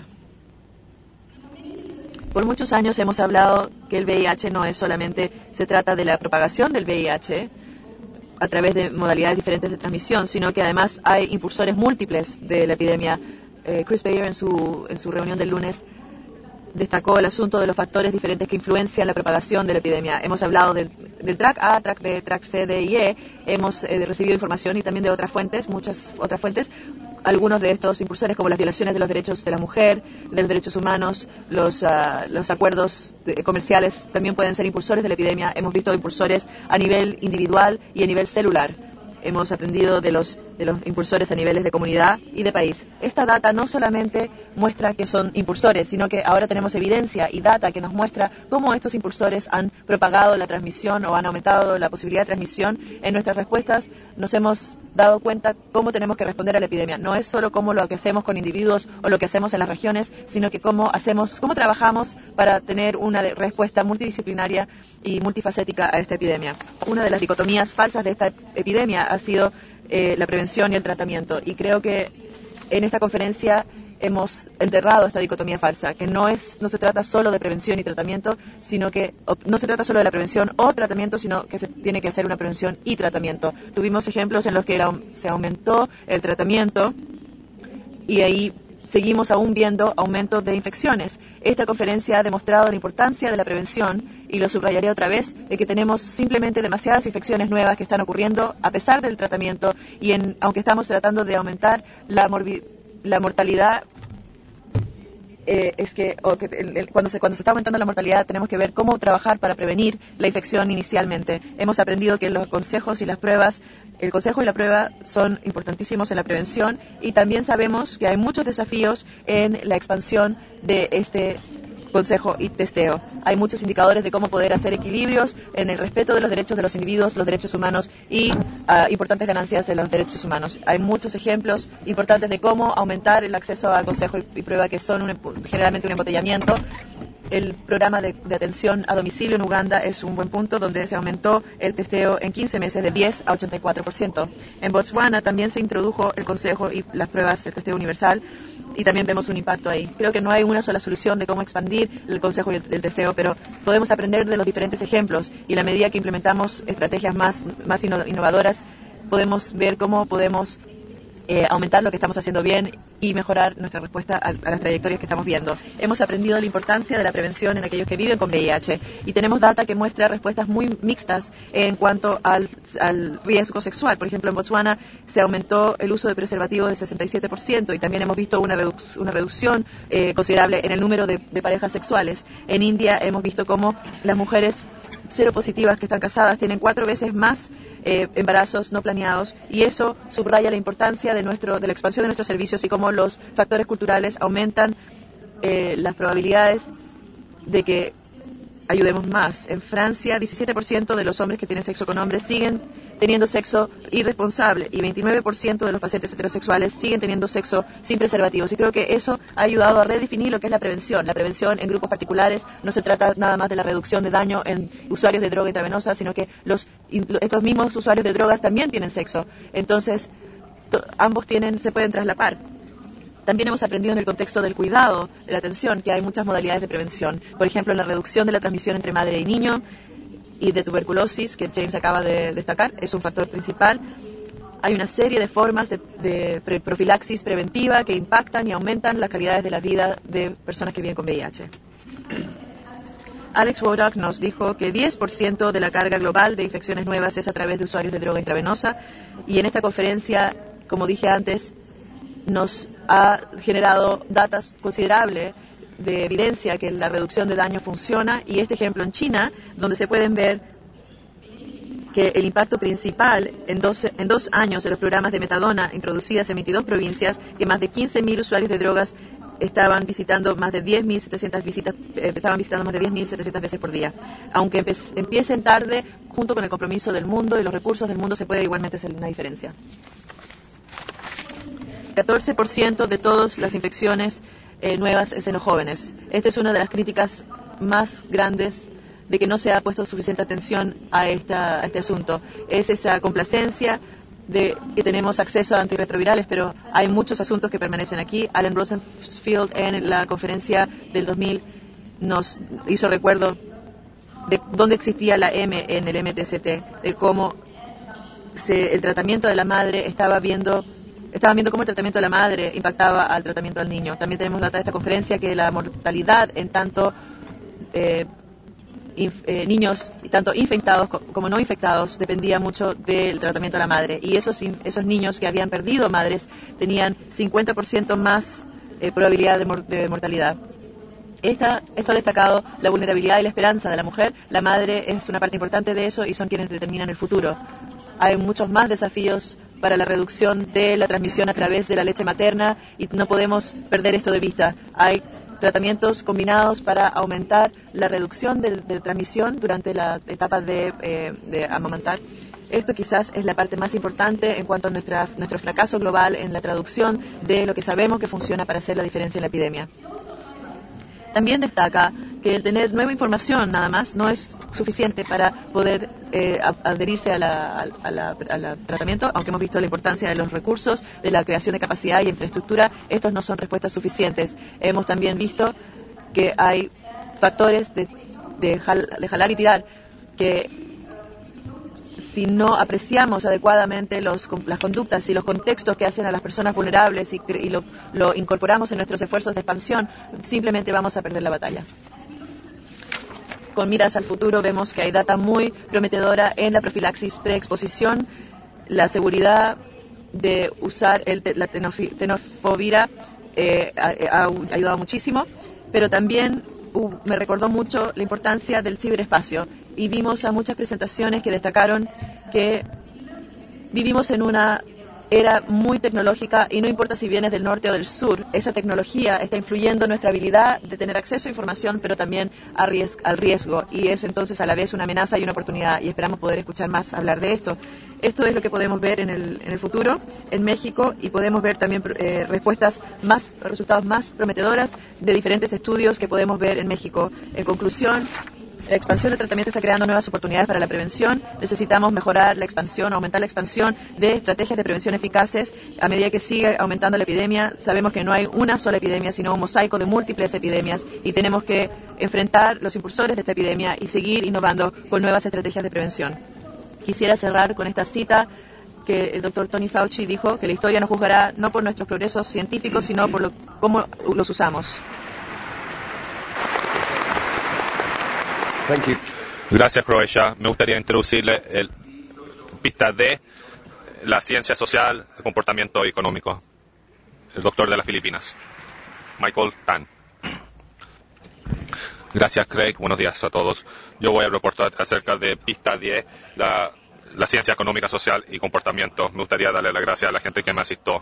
Por muchos años hemos hablado que el VIH no es solamente se trata de la propagación del VIH a través de modalidades diferentes de transmisión, sino que además hay impulsores múltiples de la epidemia. Chris Bayer en su reunión del lunes destacó el asunto de los factores diferentes que influencian la propagación de la epidemia. Hemos hablado del track A, track B, track C, D y E. Hemos recibido información y también de otras fuentes, muchas otras fuentes. Algunos de estos impulsores, como las violaciones de los derechos de la mujer, de los derechos humanos, los acuerdos comerciales, también pueden ser impulsores de la epidemia. Hemos visto impulsores a nivel individual y a nivel celular. Hemos aprendido de los impulsores a niveles de comunidad y de país. Esta data no solamente muestra que son impulsores, sino que ahora tenemos evidencia y data que nos muestra cómo estos impulsores han propagado la transmisión o han aumentado la posibilidad de transmisión. En nuestras respuestas nos hemos dado cuenta cómo tenemos que responder a la epidemia. No es solo cómo lo que hacemos con individuos o lo que hacemos en las regiones, sino que cómo trabajamos para tener una respuesta multidisciplinaria y multifacética a esta epidemia. Una de las dicotomías falsas de esta epidemia ha sido la prevención y el tratamiento, y creo que en esta conferencia hemos enterrado esta dicotomía falsa, que no se trata solo de prevención y tratamiento, sino que no se trata solo de la prevención o tratamiento, sino que se tiene que hacer una prevención y tratamiento. Tuvimos ejemplos en los que se aumentó el tratamiento y ahí seguimos aún viendo aumento de infecciones. Esta conferencia ha demostrado la importancia de la prevención, y lo subrayaré otra vez, de que tenemos simplemente demasiadas infecciones nuevas que están ocurriendo a pesar del tratamiento, y aunque estamos tratando de aumentar la mortalidad, cuando se está aumentando la mortalidad tenemos que ver cómo trabajar para prevenir la infección inicialmente. Hemos aprendido que los consejos y las pruebas, el consejo y la prueba son importantísimos en la prevención, y también sabemos que hay muchos desafíos en la expansión de este consejo y testeo. Hay muchos indicadores de cómo poder hacer equilibrios en el respeto de los derechos de los individuos, los derechos humanos y importantes ganancias de los derechos humanos. Hay muchos ejemplos importantes de cómo aumentar el acceso al consejo y prueba, que son generalmente un embotellamiento. El programa de atención a domicilio en Uganda es un buen punto, donde se aumentó el testeo en 15 meses de 10 a 84%. En Botswana también se introdujo el consejo y las pruebas, el testeo universal, y también vemos un impacto ahí. Creo que no hay una sola solución de cómo expandir el consejo y el testeo, pero podemos aprender de los diferentes ejemplos, y a la medida que implementamos estrategias más innovadoras, podemos ver cómo podemos aumentar lo que estamos haciendo bien y mejorar nuestra respuesta a las trayectorias que estamos viendo. Hemos aprendido la importancia de la prevención en aquellos que viven con VIH y tenemos data que muestra respuestas muy mixtas en cuanto al riesgo sexual. Por ejemplo, en Botswana se aumentó el uso de preservativos de 67% y también hemos visto una reducción considerable en el número de parejas sexuales. En India hemos visto cómo las mujeres seropositivas que están casadas tienen 4 veces más embarazos no planeados, y eso subraya la importancia de la expansión de nuestros servicios y cómo los factores culturales aumentan las probabilidades de que ayudemos más. En Francia, 17% de los hombres que tienen sexo con hombres siguen teniendo sexo irresponsable y 29% de los pacientes heterosexuales siguen teniendo sexo sin preservativos. Y creo que eso ha ayudado a redefinir lo que es la prevención. La prevención en grupos particulares no se trata nada más de la reducción de daño en usuarios de droga intravenosa, sino que estos mismos usuarios de drogas también tienen sexo. Entonces, ambos se pueden traslapar. También hemos aprendido en el contexto del cuidado, de la atención, que hay muchas modalidades de prevención. Por ejemplo, la reducción de la transmisión entre madre y niño y de tuberculosis, que James acaba de destacar, es un factor principal. Hay una serie de formas de profilaxis preventiva que impactan y aumentan las calidades de la vida de personas que viven con VIH. Alex Wodak nos dijo que 10% de la carga global de infecciones nuevas es a través de usuarios de droga intravenosa, y en esta conferencia, como dije antes, nos ha generado datos considerables de evidencia que la reducción de daño funciona, y este ejemplo en China, donde se pueden ver que el impacto principal en dos años de los programas de metadona introducidas en 22 provincias, que más de 15.000 usuarios de drogas estaban visitando más de 10.700 veces por día. Aunque empiecen tarde, junto con el compromiso del mundo y los recursos del mundo, se puede igualmente hacer una diferencia. 14% de todas las infecciones nuevas es en los jóvenes. Esta es una de las críticas más grandes de que no se ha puesto suficiente atención a este asunto. Es esa complacencia de que tenemos acceso a antirretrovirales, pero hay muchos asuntos que permanecen aquí. Alan Rosenfield en la conferencia del 2000 nos hizo recuerdo de dónde existía la M en el MTCT, de cómo el tratamiento de la madre estaban viendo cómo el tratamiento de la madre impactaba al tratamiento del niño. También tenemos data de esta conferencia que la mortalidad en tanto niños, tanto infectados como no infectados, dependía mucho del tratamiento de la madre. Y esos niños que habían perdido madres tenían 50% más probabilidad de mortalidad. Esto ha destacado la vulnerabilidad y la esperanza de la mujer. La madre es una parte importante de eso y son quienes determinan el futuro. Hay muchos más desafíos para la reducción de la transmisión a través de la leche materna y no podemos perder esto de vista. Hay tratamientos combinados para aumentar la reducción de transmisión durante la etapa de amamantar. Esto quizás es la parte más importante en cuanto a nuestro fracaso global en la traducción de lo que sabemos que funciona para hacer la diferencia en la epidemia. También destaca que el tener nueva información nada más no es suficiente para poder adherirse al tratamiento, aunque hemos visto la importancia de los recursos, de la creación de capacidad y infraestructura. Estos no son respuestas suficientes. Hemos también visto que hay factores de jalar y tirar que, si no apreciamos adecuadamente las conductas y los contextos que hacen a las personas vulnerables y lo incorporamos en nuestros esfuerzos de expansión, simplemente vamos a perder la batalla. Con miras al futuro, vemos que hay data muy prometedora en la profilaxis preexposición. La seguridad de usar la tenofovir ha ayudado muchísimo, pero también me recordó mucho la importancia del ciberespacio, y vimos a muchas presentaciones que destacaron que vivimos en una era muy tecnológica, y no importa si vienes del norte o del sur, esa tecnología está influyendo en nuestra habilidad de tener acceso a información, pero también al riesgo, y es entonces a la vez una amenaza y una oportunidad, y esperamos poder escuchar más hablar de esto. Esto es lo que podemos ver en el futuro en México, y podemos ver también resultados más prometedoras de diferentes estudios que podemos ver en México. En conclusión, la expansión del tratamiento está creando nuevas oportunidades para la prevención. Necesitamos mejorar la expansión, aumentar la expansión de estrategias de prevención eficaces. A medida que sigue aumentando la epidemia, sabemos que no hay una sola epidemia, sino un mosaico de múltiples epidemias, y tenemos que enfrentar los impulsores de esta epidemia y seguir innovando con nuevas estrategias de prevención. Quisiera cerrar con esta cita que el doctor Tony Fauci dijo que la historia nos juzgará no por nuestros progresos científicos, sino por cómo los usamos. Thank you. Gracias, Croacia. Me gustaría introducirle el pista D, la ciencia social, el comportamiento económico. El doctor de las Filipinas, Michael Tan. Gracias, Craig. Buenos días a todos. Yo voy a reportar acerca de pista 10, la ciencia económica, social y comportamiento. Me gustaría darle las gracias a la gente que me asistió.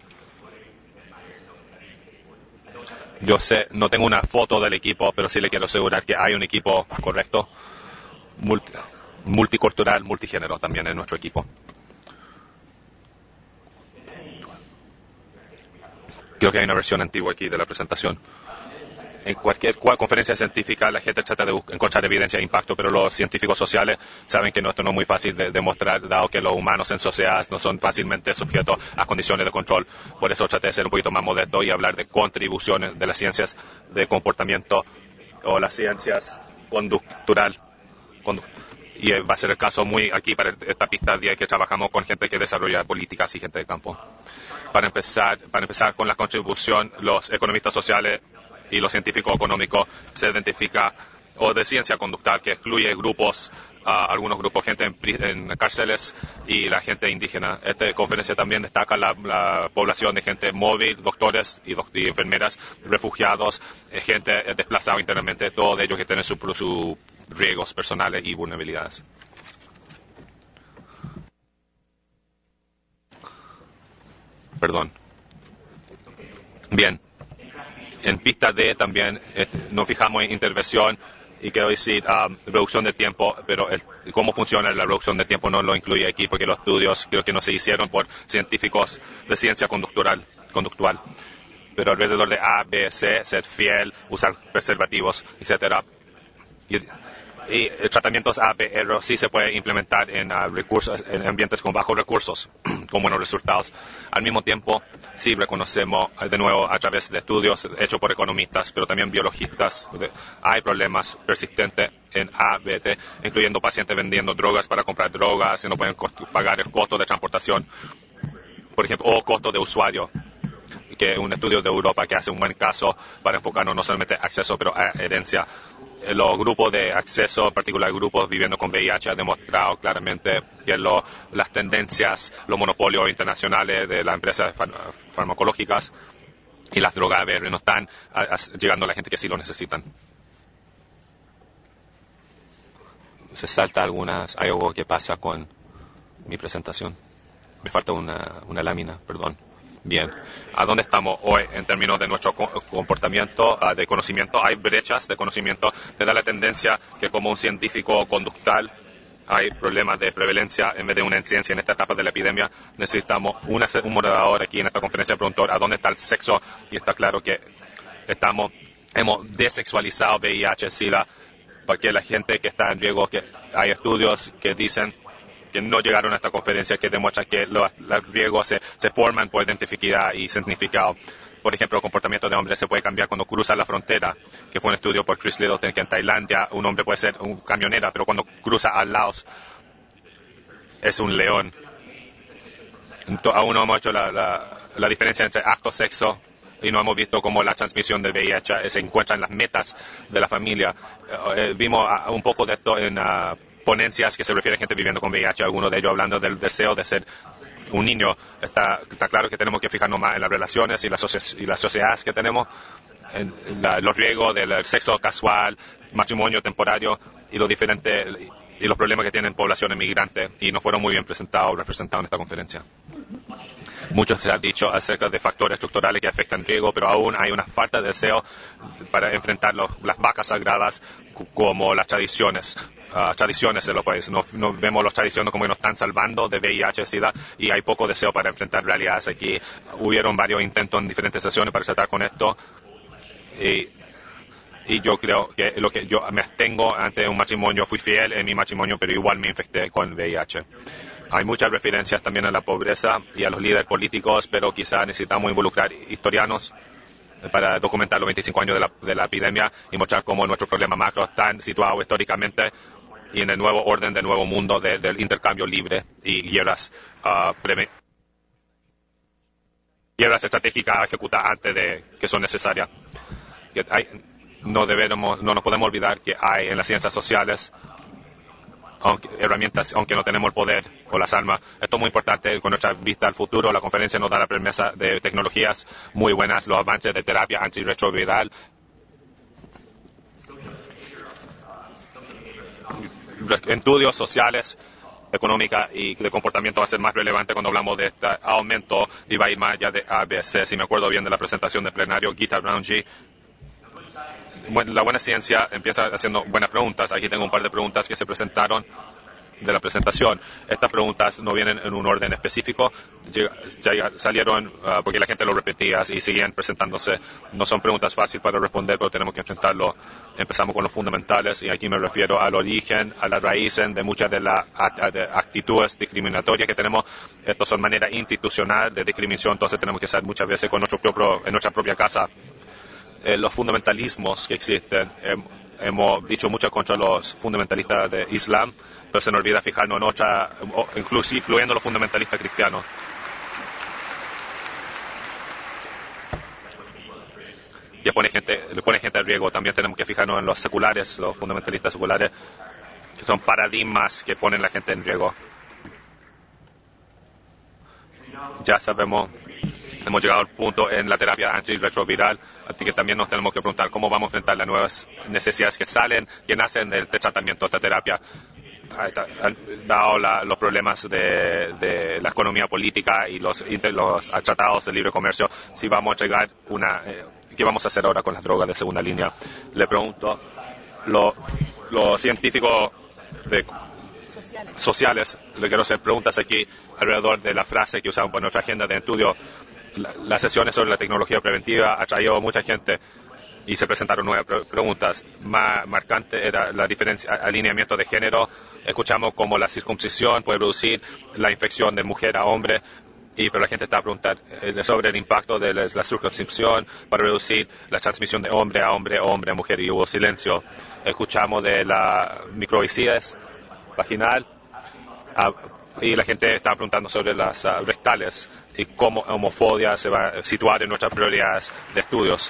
Yo sé, no tengo una foto del equipo, pero sí le quiero asegurar que hay un equipo correcto, multicultural, multigénero también en nuestro equipo. Creo que hay una versión antigua aquí de la presentación. En cualquier conferencia científica la gente trata de encontrar evidencia de impacto, pero los científicos sociales saben que esto no es muy fácil de demostrar, dado que los humanos en sociedades no son fácilmente sujetos a condiciones de control. Por eso traté de ser un poquito más modesto y hablar de contribuciones de las ciencias de comportamiento o las ciencias conductural. Y va a ser el caso muy aquí para esta pista 10 que trabajamos con gente que desarrolla políticas y gente de campo. Para empezar con la contribución, los economistas sociales y los científicos económicos se identifica o de ciencia conductual, que incluye grupos, algunos grupos, gente en cárceles y la gente indígena. Esta conferencia también destaca la población de gente móvil, doctores y enfermeras, refugiados, gente desplazada internamente, todos ellos que tienen sus riesgos personales y vulnerabilidades. Perdón. Bien. En pista D también nos fijamos en intervención y quiero decir reducción de tiempo, pero cómo funciona la reducción de tiempo no lo incluye aquí porque los estudios creo que no se hicieron por científicos de ciencia conductual. Pero alrededor de A, B, C, ser fiel, usar preservativos, etcétera. Y tratamientos APR sí se puede implementar en ambientes con bajos recursos, con buenos resultados. Al mismo tiempo, sí reconocemos, de nuevo, a través de estudios hechos por economistas, pero también biologistas, hay problemas persistentes en ABT, incluyendo pacientes vendiendo drogas para comprar drogas y no pueden pagar el costo de transportación, por ejemplo, o costo de usuario, que es un estudio de Europa que hace un buen caso para enfocarnos no solamente a acceso, pero a herencia. Los grupos de acceso, en particular grupos viviendo con VIH, han demostrado claramente que las tendencias, los monopolios internacionales de las empresas farmacológicas y las drogas ABR no están llegando a la gente que sí lo necesitan. Se salta hay algo que pasa con mi presentación. Me falta una lámina, perdón. Bien, ¿a dónde estamos hoy en términos de nuestro comportamiento, de conocimiento? Hay brechas de conocimiento. Me da la tendencia que como un científico conductual hay problemas de prevalencia en vez de una incidencia en esta etapa de la epidemia. Necesitamos un moderador aquí en esta conferencia de preguntar a dónde está el sexo y está claro que hemos desexualizado VIH, SIDA, porque la gente que está en riesgo, que hay estudios que dicen que no llegaron a esta conferencia que demuestran que los riesgos se forman por identidad y significado. Por ejemplo, el comportamiento de hombres se puede cambiar cuando cruza la frontera, que fue un estudio por Chris Littleton, que en Tailandia un hombre puede ser un camionera, pero cuando cruza a Laos es un león. Aún no hemos hecho la diferencia entre acto, sexo, y no hemos visto cómo la transmisión del VIH se encuentra en las metas de la familia. Vimos un poco de esto en ponencias que se refiere a gente viviendo con VIH, algunos de ellos hablando del deseo de ser un niño. Está claro que tenemos que fijarnos más en las relaciones y las sociedades que tenemos, en los riesgos del sexo casual, matrimonio temporario y los diferentes y los problemas que tienen poblaciones migrantes, y no fueron muy bien representados en esta conferencia. Mucho se ha dicho acerca de factores estructurales que afectan el riesgo, pero aún hay una falta de deseo para enfrentar las vacas sagradas como las tradiciones de los países. No vemos las tradiciones como que nos están salvando de VIH, SIDA, y hay poco deseo para enfrentar realidades aquí. Hubieron varios intentos en diferentes sesiones para tratar con esto, y yo creo que lo que yo me abstengo ante un matrimonio, fui fiel en mi matrimonio, pero igual me infecté con VIH. Hay muchas referencias también a la pobreza y a los líderes políticos, pero quizás necesitamos involucrar historianos para documentar los 25 años de la epidemia y mostrar cómo nuestros problemas macro están situados históricamente y en el nuevo orden del nuevo mundo del intercambio libre y guerras estratégicas a ejecutar antes de que son necesarias. No nos podemos olvidar que hay en las ciencias sociales herramientas, aunque no tenemos el poder o las armas. Esto es muy importante con nuestra vista al futuro. La conferencia nos da la promesa de tecnologías muy buenas, los avances de terapia antirretroviral, estudios sociales, económica y de comportamiento va a ser más relevante cuando hablamos de este aumento y va a ir más allá de ABC. Si me acuerdo bien de la presentación del plenario, Gita Rounji, la buena ciencia empieza haciendo buenas preguntas. Aquí tengo un par de preguntas que se presentaron de la presentación. Estas preguntas no vienen en un orden específico, salieron porque la gente lo repetía y seguían presentándose. No son preguntas fáciles para responder, pero tenemos que enfrentarlo. Empezamos con los fundamentales y aquí me refiero al origen, a la raíz de muchas de las actitudes discriminatorias que tenemos. Estos son maneras institucionales de discriminación, entonces tenemos que estar muchas veces en nuestra propia casa. Los fundamentalismos que existen, hemos dicho mucho contra los fundamentalistas de Islam, pero se nos olvida fijarnos en incluyendo los fundamentalistas cristianos. Le pone gente en riesgo. También tenemos que fijarnos en los seculares, los fundamentalistas seculares, que son paradigmas que ponen a la gente en riesgo. Ya sabemos, hemos llegado al punto en la terapia antirretroviral, así que también nos tenemos que preguntar cómo vamos a enfrentar las nuevas necesidades que nacen de este tratamiento, de esta terapia. Dado los problemas de la economía política y los tratados de libre comercio, si vamos a entregar ¿qué vamos a hacer ahora con las drogas de segunda línea? Le pregunto, los científicos sociales, le quiero hacer preguntas aquí alrededor de la frase que usamos para nuestra agenda de estudio. Las sesiones sobre la tecnología preventiva atrajo a mucha gente y se presentaron 9 preguntas. Más marcante era la diferencia, alineamiento de género. Escuchamos cómo la circuncisión puede reducir la infección de mujer a hombre, pero la gente está preguntando sobre el impacto de la circuncisión para reducir la transmisión de hombre a hombre a mujer, y hubo silencio. Escuchamos de la microbicidez vaginal y la gente está preguntando sobre las rectales y cómo homofobia se va a situar en nuestras prioridades de estudios.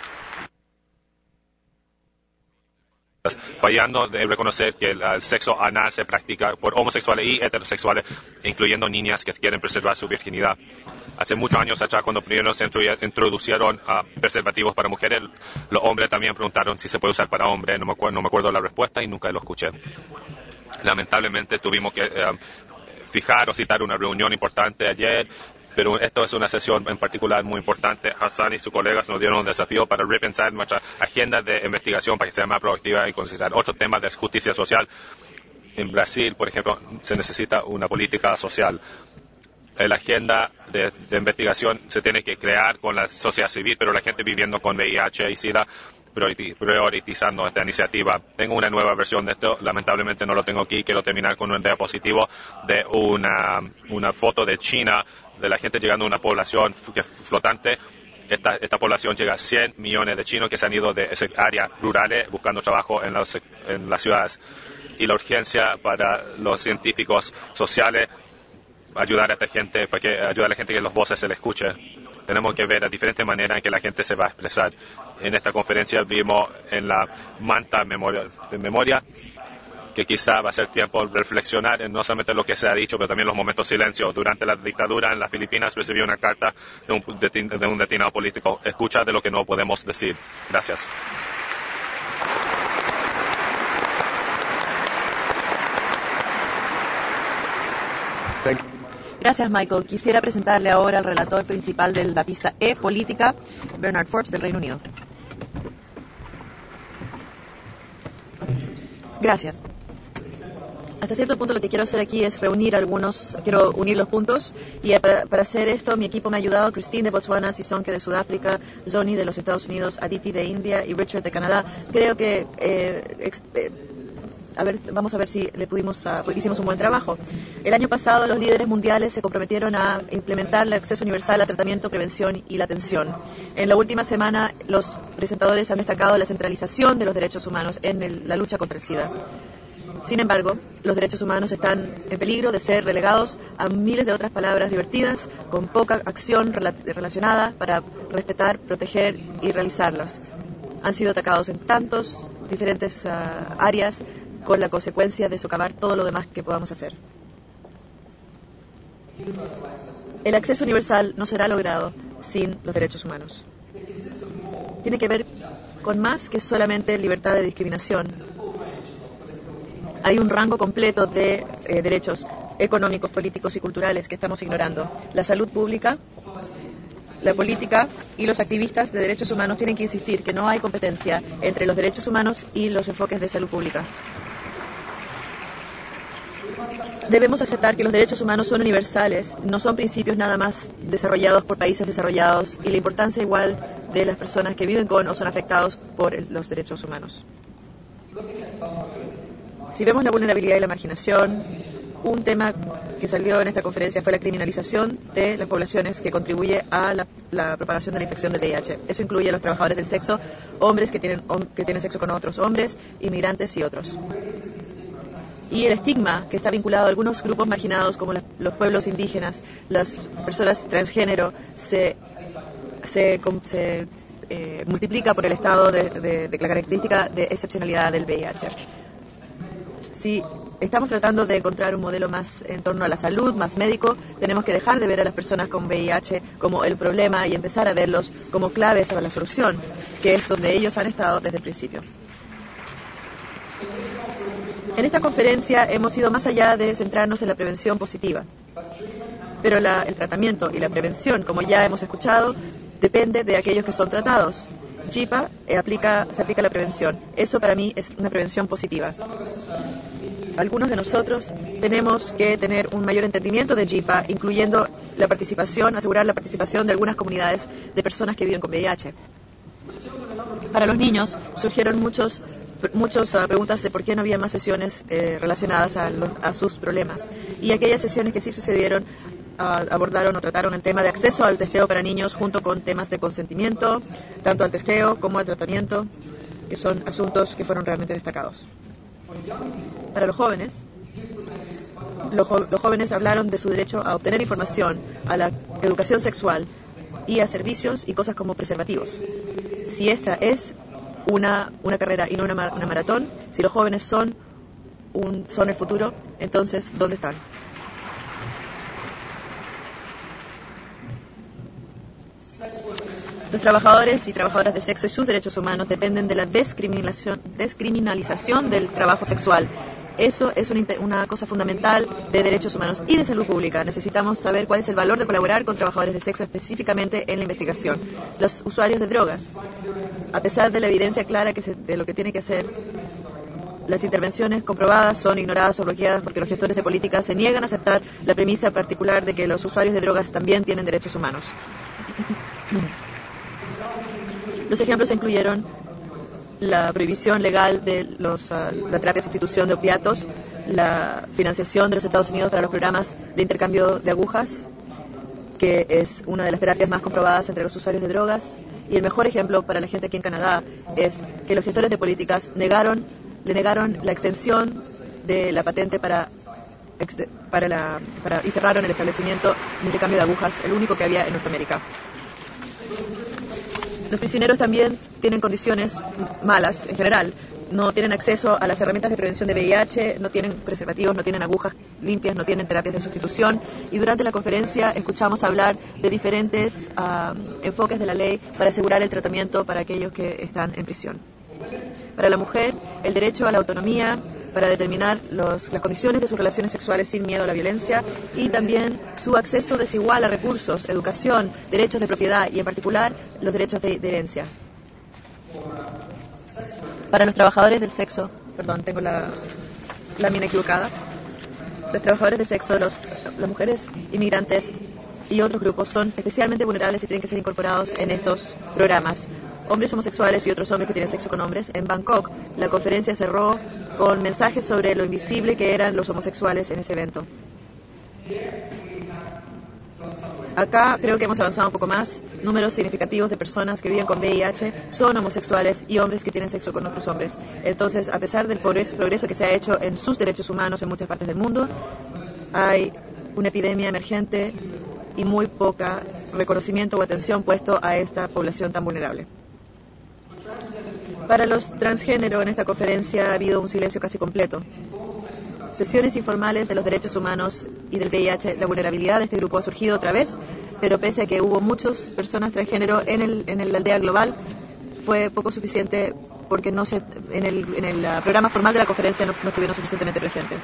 Fallando de reconocer que el sexo anal se practica por homosexuales y heterosexuales, incluyendo niñas que quieren preservar su virginidad. Hace muchos años atrás, cuando primero se introducieron preservativos para mujeres, los hombres también preguntaron si se puede usar para hombres. No me acuerdo la respuesta y nunca lo escuché. Lamentablemente tuvimos que fijar o citar una reunión importante ayer, pero esto es una sesión en particular muy importante. Hassan y sus colegas nos dieron un desafío para repensar nuestra agenda de investigación para que sea más proactiva y considerar 8 temas de justicia social. En Brasil, por ejemplo, se necesita una política social. La agenda de investigación se tiene que crear con la sociedad civil, pero la gente viviendo con VIH y SIDA priorizando esta iniciativa. Tengo una nueva versión de esto, lamentablemente no lo tengo aquí. Quiero terminar con un diapositivo de una foto de China, de la gente llegando a una población flotante. Esta población llega a 100 millones de chinos que se han ido de esas áreas rurales buscando trabajo en las ciudades. Y la urgencia para los científicos sociales, ayudar a esta gente, para que ayudar a la gente que las voces se les escuche. Tenemos que ver las diferentes maneras en que la gente se va a expresar. En esta conferencia vimos en la manta de memoria que quizá va a ser tiempo de reflexionar en no solamente lo que se ha dicho, pero también los momentos de silencio. Durante la dictadura en las Filipinas recibí una carta de un detinado político. Escucha de lo que no podemos decir. Gracias. Gracias, Michael. Quisiera presentarle ahora al relator principal de la pista E, Política, Bernard Forbes, del Reino Unido. Gracias. Hasta cierto punto lo que quiero hacer aquí es quiero unir los puntos, y para hacer esto mi equipo me ha ayudado: Christine de Botswana, Sisonke de Sudáfrica, Zoni de los Estados Unidos, Aditi de India y Richard de Canadá. Creo que vamos a ver si hicimos un buen trabajo. El año pasado los líderes mundiales se comprometieron a implementar el acceso universal a tratamiento, prevención y la atención. En la última semana los presentadores han destacado la centralización de los derechos humanos en la lucha contra el SIDA. Sin embargo, los derechos humanos están en peligro de ser relegados a miles de otras palabras divertidas, con poca acción relacionada para respetar, proteger y realizarlas. Han sido atacados en tantos diferentes áreas, con la consecuencia de socavar todo lo demás que podamos hacer. El acceso universal no será logrado sin los derechos humanos. Tiene que ver con más que solamente libertad de discriminación. Hay un rango completo de derechos económicos, políticos y culturales que estamos ignorando. La salud pública, la política y los activistas de derechos humanos tienen que insistir que no hay competencia entre los derechos humanos y los enfoques de salud pública. Debemos aceptar que los derechos humanos son universales, no son principios nada más desarrollados por países desarrollados, y la importancia igual de las personas que viven con o son afectados por los derechos humanos. Si vemos la vulnerabilidad y la marginación, un tema que salió en esta conferencia fue la criminalización de las poblaciones que contribuye a la propagación de la infección del VIH. Eso incluye a los trabajadores del sexo, hombres que tienen sexo con otros hombres, inmigrantes y otros. Y el estigma que está vinculado a algunos grupos marginados como los pueblos indígenas, las personas transgénero, se multiplica por el estado de la característica de excepcionalidad del VIH. Si estamos tratando de encontrar un modelo más en torno a la salud, más médico, tenemos que dejar de ver a las personas con VIH como el problema y empezar a verlos como claves para la solución, que es donde ellos han estado desde el principio. En esta conferencia hemos ido más allá de centrarnos en la prevención positiva. Pero el tratamiento y la prevención, como ya hemos escuchado, depende de aquellos que son tratados. JIPA se aplica a la prevención. Eso para mí es una prevención positiva. Algunos de nosotros tenemos que tener un mayor entendimiento de JIPA, incluyendo la participación, asegurar la participación de algunas comunidades de personas que viven con VIH. Para los niños surgieron muchas preguntas de por qué no había más sesiones relacionadas a sus problemas. Y aquellas sesiones que sí sucedieron abordaron o trataron el tema de acceso al testeo para niños junto con temas de consentimiento, tanto al testeo como al tratamiento, que son asuntos que fueron realmente destacados. Para los jóvenes hablaron de su derecho a obtener información, a la educación sexual y a servicios y cosas como preservativos. Si esta es una carrera y no una maratón, si los jóvenes son el futuro, entonces, ¿dónde están? Los trabajadores y trabajadoras de sexo y sus derechos humanos dependen de la descriminalización del trabajo sexual. Eso es una cosa fundamental de derechos humanos y de salud pública. Necesitamos saber cuál es el valor de colaborar con trabajadores de sexo específicamente en la investigación. Los usuarios de drogas, a pesar de la evidencia clara de lo que tiene que hacer, las intervenciones comprobadas son ignoradas o bloqueadas porque los gestores de política se niegan a aceptar la premisa particular de que los usuarios de drogas también tienen derechos humanos. Los ejemplos incluyeron la prohibición legal de la terapia de sustitución de opiatos, la financiación de los Estados Unidos para los programas de intercambio de agujas, que es una de las terapias más comprobadas entre los usuarios de drogas, y el mejor ejemplo para la gente aquí en Canadá es que los gestores de políticas le negaron la extensión de la patente y cerraron el establecimiento de intercambio de agujas, el único que había en Norteamérica. Los prisioneros también tienen condiciones malas en general. No tienen acceso a las herramientas de prevención de VIH, no tienen preservativos, no tienen agujas limpias, no tienen terapias de sustitución. Y durante la conferencia escuchamos hablar de diferentes enfoques de la ley para asegurar el tratamiento para aquellos que están en prisión. Para la mujer, el derecho a la autonomía para determinar las condiciones de sus relaciones sexuales sin miedo a la violencia, y también su acceso desigual a recursos, educación, derechos de propiedad y en particular los derechos de herencia. Para los trabajadores del sexo, tengo la lámina equivocada. Los trabajadores de sexo, las mujeres inmigrantes y otros grupos son especialmente vulnerables y tienen que ser incorporados en estos programas. Hombres homosexuales y otros hombres que tienen sexo con hombres. En Bangkok, la conferencia cerró con mensajes sobre lo invisible que eran los homosexuales en ese evento. Acá creo que hemos avanzado un poco más. números significativos de personas que viven con VIH son homosexuales y hombres que tienen sexo con otros hombres. Entonces, a pesar del progreso que se ha hecho en sus derechos humanos en muchas partes del mundo, hay una epidemia emergente y muy poca reconocimiento o atención puesto a esta población tan vulnerable. Para los transgénero en esta conferencia ha habido un silencio casi completo. Sesiones informales de los derechos humanos y del VIH, la vulnerabilidad de este grupo ha surgido otra vez, pero pese a que hubo muchas personas transgénero en la aldea global, fue poco suficiente porque en el programa formal de la conferencia no estuvieron suficientemente presentes.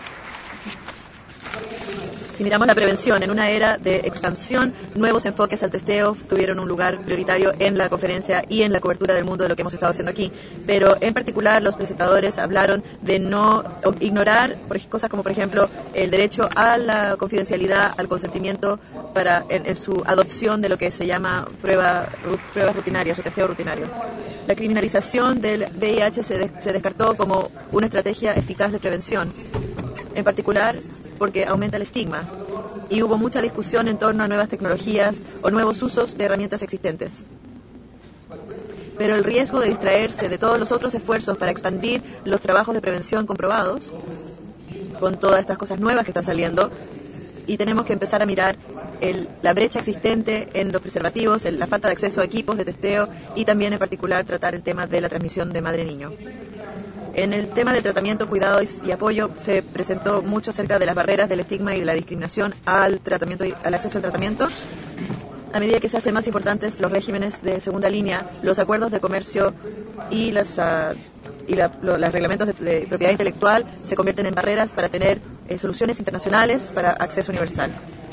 Si miramos la prevención, en una era de expansión, nuevos enfoques al testeo tuvieron un lugar prioritario en la conferencia y en la cobertura del mundo de lo que hemos estado haciendo aquí. Pero en particular los presentadores hablaron de no ignorar cosas como, por ejemplo, el derecho a la confidencialidad, al consentimiento en su adopción de lo que se llama pruebas rutinarias o testeo rutinario. La criminalización del VIH se descartó como una estrategia eficaz de prevención. En particular, porque aumenta el estigma, y hubo mucha discusión en torno a nuevas tecnologías o nuevos usos de herramientas existentes. Pero el riesgo de distraerse de todos los otros esfuerzos para expandir los trabajos de prevención comprobados, con todas estas cosas nuevas que están saliendo, y tenemos que empezar a mirar la brecha existente en los preservativos, la falta de acceso a equipos de testeo, y también en particular tratar el tema de la transmisión de madre-niño. En el tema de tratamiento, cuidado y apoyo se presentó mucho acerca de las barreras del estigma y de la discriminación al acceso al tratamiento. A medida que se hacen más importantes los regímenes de segunda línea, los acuerdos de comercio y los reglamentos de propiedad intelectual se convierten en barreras para tener soluciones internacionales para acceso universal.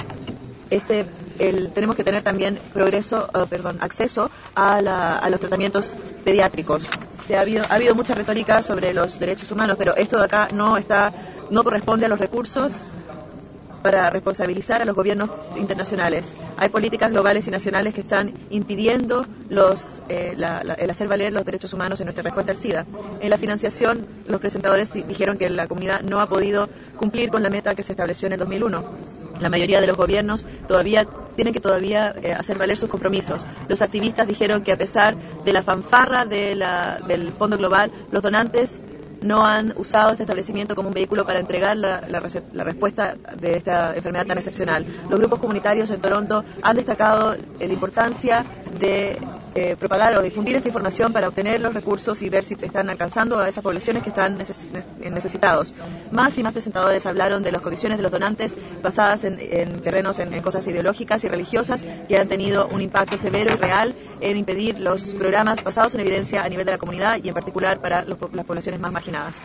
Tenemos que tener también acceso a los tratamientos pediátricos. Ha habido mucha retórica sobre los derechos humanos, pero esto de acá no corresponde a los recursos para responsabilizar a los gobiernos internacionales. Hay políticas globales y nacionales que están impidiendo el hacer valer los derechos humanos en nuestra respuesta al SIDA. En la financiación, los presentadores dijeron que la comunidad no ha podido cumplir con la meta que se estableció en el 2001. La mayoría de los gobiernos tienen que hacer valer sus compromisos. Los activistas dijeron que a pesar de la fanfarra del Fondo Global, los donantes no han usado este establecimiento como un vehículo para entregar la respuesta de esta enfermedad tan excepcional. Los grupos comunitarios en Toronto han destacado la importancia de propagar o difundir esta información para obtener los recursos y ver si están alcanzando a esas poblaciones que están necesitados. Más y más presentadores hablaron de las condiciones de los donantes basadas en terrenos, en cosas ideológicas y religiosas que han tenido un impacto severo y real en impedir los programas basados en evidencia a nivel de la comunidad y en particular para las poblaciones más marginadas.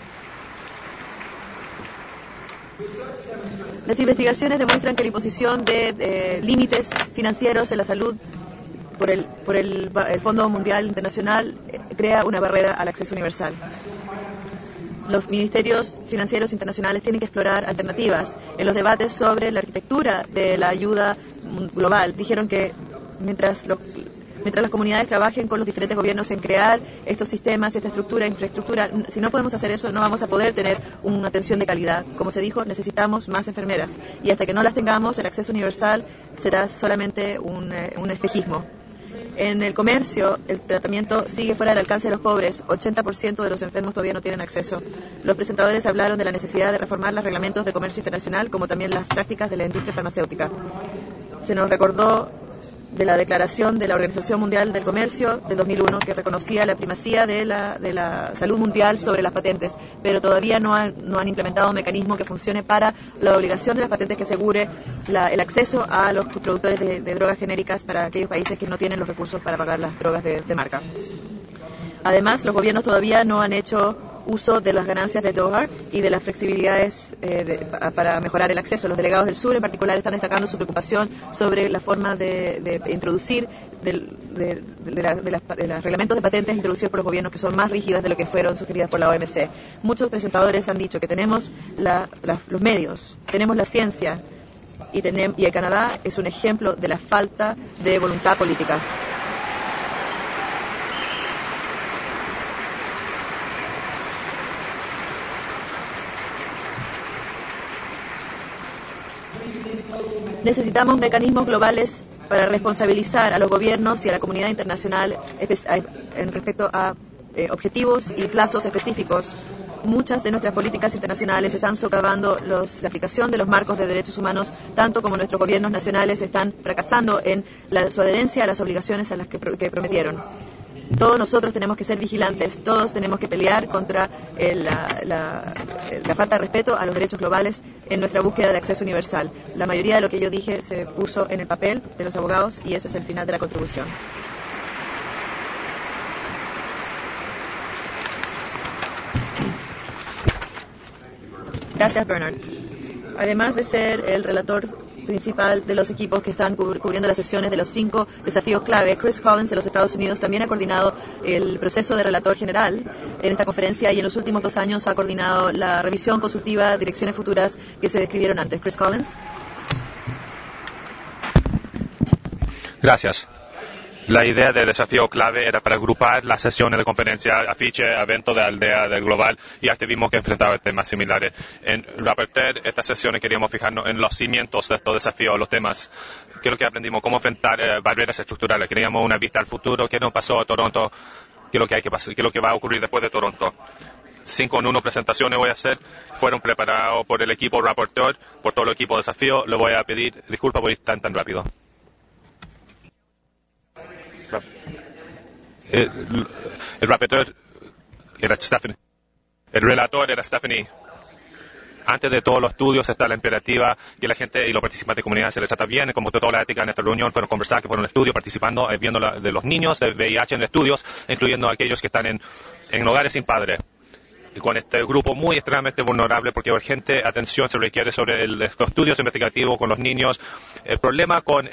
Las investigaciones demuestran que la imposición de límites financieros en la salud por el Fondo Mundial Internacional crea una barrera al acceso universal. Los ministerios financieros internacionales tienen que explorar alternativas. En los debates sobre la arquitectura de la ayuda global, dijeron que mientras las comunidades trabajen con los diferentes gobiernos en crear estos sistemas, esta infraestructura, si no podemos hacer eso, no vamos a poder tener una atención de calidad. Como se dijo, necesitamos más enfermeras. Y hasta que no las tengamos, el acceso universal será solamente un espejismo. En el comercio, el tratamiento sigue fuera del alcance de los pobres. 80% de los enfermos todavía no tienen acceso. Los presentadores hablaron de la necesidad de reformar los reglamentos de comercio internacional, como también las prácticas de la industria farmacéutica. Se nos recordó de la declaración de la Organización Mundial del Comercio del 2001 que reconocía la primacía de la salud mundial sobre las patentes, pero todavía no han implementado un mecanismo que funcione para la obligación de las patentes que asegure el acceso a los productores de drogas genéricas para aquellos países que no tienen los recursos para pagar las drogas de marca. Además, los gobiernos todavía no han hecho uso de las ganancias de Doha y de las flexibilidades para mejorar el acceso. Los delegados del sur en particular están destacando su preocupación sobre la forma de introducir de los reglamentos de patentes introducidos por los gobiernos que son más rígidas de lo que fueron sugeridas por la OMC. Muchos presentadores han dicho que tenemos los medios, tenemos la ciencia y Canadá es un ejemplo de la falta de voluntad política. Necesitamos mecanismos globales para responsabilizar a los gobiernos y a la comunidad internacional en respecto a objetivos y plazos específicos. Muchas de nuestras políticas internacionales están socavando la aplicación de los marcos de derechos humanos, tanto como nuestros gobiernos nacionales están fracasando en su adherencia a las obligaciones a las que prometieron. Todos nosotros tenemos que ser vigilantes, todos tenemos que pelear contra la falta de respeto a los derechos globales en nuestra búsqueda de acceso universal. La mayoría de lo que yo dije se puso en el papel de los abogados y eso es el final de la contribución. Gracias, Bernard. Además de ser el relator principal de los equipos que están cubriendo las sesiones de los 5 desafíos clave, Chris Collins de los Estados Unidos también ha coordinado el proceso de relator general en esta conferencia y en los últimos 2 años ha coordinado la revisión consultiva, direcciones futuras que se describieron antes. Chris Collins. Gracias. La idea del desafío clave era para agrupar las sesiones de conferencia, afiche, evento de aldea del global y activismo que enfrentaba temas similares. En Rapporteur, estas sesiones queríamos fijarnos en los cimientos de estos desafíos, los temas, qué es lo que aprendimos, cómo enfrentar barreras estructurales. Queríamos una vista al futuro, qué nos pasó a Toronto, qué es lo que hay que pasar, qué es lo que va a ocurrir después de Toronto. 5 en 1 presentaciones voy a hacer, fueron preparados por el equipo Rapporteur, por todo el equipo de desafío. Le voy a pedir disculpas por ir tan rápido. El rapporteur era Stephanie. El relator era Stephanie. Antes de todos los estudios está la imperativa que la gente y los participantes de comunidad se les trata bien, como toda la ética en esta reunión fueron conversar, que fueron en el estudio, participando, viendo de los niños de VIH en estudios, incluyendo a aquellos que están en hogares sin padres. Y con este grupo muy extremadamente vulnerable, porque urgente atención se requiere sobre los estudios investigativos con los niños. El problema con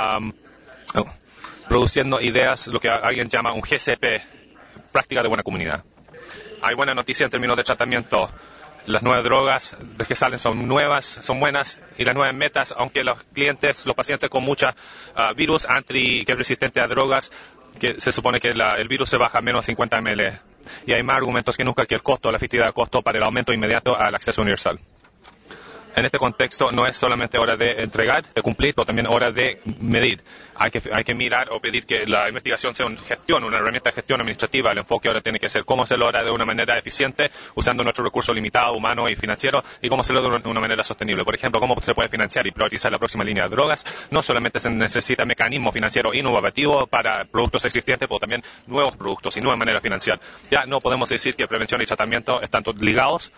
produciendo ideas, lo que alguien llama un GCP, práctica de buena comunidad. Hay buena noticia en términos de tratamiento. Las nuevas drogas que salen son nuevas, son buenas, y las nuevas metas, aunque los pacientes con mucha virus que es resistente a drogas, que se supone que el virus se baja a menos 50 ml. Y hay más argumentos que nunca que el costo, la efectividad de costo para el aumento inmediato al acceso universal. En este contexto no es solamente hora de entregar, de cumplir, pero también hora de medir. Hay que mirar o pedir que la investigación sea una herramienta de gestión administrativa. El enfoque ahora tiene que ser cómo hacerlo ahora de una manera eficiente, usando nuestros recursos limitados, humanos y financieros, y cómo hacerlo de una manera sostenible. Por ejemplo, cómo se puede financiar y priorizar la próxima línea de drogas. No solamente se necesita mecanismos financieros innovativos para productos existentes, pero también nuevos productos y nuevas maneras de financiar. Ya no podemos decir que prevención y tratamiento están todos ligados.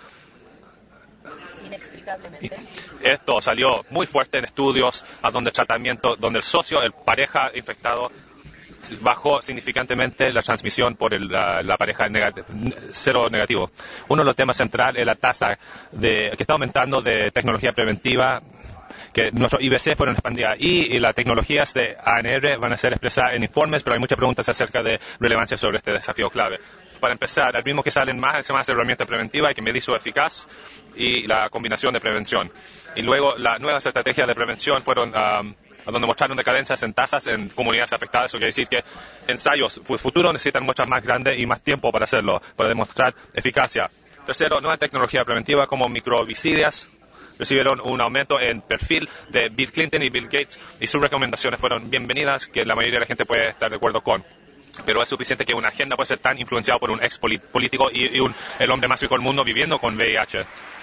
Esto salió muy fuerte en estudios donde el socio, el pareja infectado, bajó significantemente la transmisión por la pareja cero negativo. Uno de los temas centrales es la tasa que está aumentando de tecnología preventiva, que nuestros IBC fueron expandidas y las tecnologías de ANR van a ser expresadas en informes, pero hay muchas preguntas acerca de relevancia sobre este desafío clave. Para empezar, al mismo que salen más herramientas preventivas, hay que medir su eficacia y la combinación de prevención. Y luego las nuevas estrategias de prevención fueron donde mostraron decadencias en tasas en comunidades afectadas. Eso quiere decir que ensayos futuros necesitan muestras más grandes y más tiempo para hacerlo, para demostrar eficacia. Tercero, nueva tecnología preventiva como microvicidias recibieron un aumento en perfil de Bill Clinton y Bill Gates y sus recomendaciones fueron bienvenidas, que la mayoría de la gente puede estar de acuerdo con. Pero es suficiente que una agenda pueda ser tan influenciada por un ex político y el hombre más rico del mundo viviendo con VIH.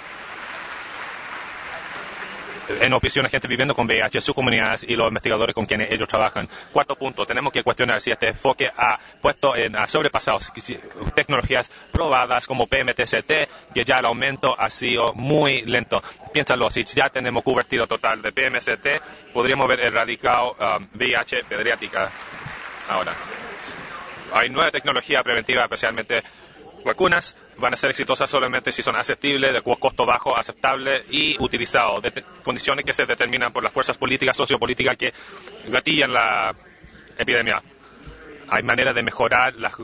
En opción a gente viviendo con VIH, sus comunidades y los investigadores con quienes ellos trabajan. Cuarto punto, tenemos que cuestionar si este enfoque ha sobrepasado tecnologías probadas como PMTCT, que ya el aumento ha sido muy lento. Piénsalo, si ya tenemos cobertura total de PMCT, podríamos haber erradicado VIH pediátrica ahora. Hay nueva tecnología preventiva, especialmente vacunas, van a ser exitosas solamente si son aceptables, de costo bajo, aceptable y utilizados, de condiciones que se determinan por las fuerzas políticas, sociopolíticas que gatillan la epidemia. Hay maneras de mejorar los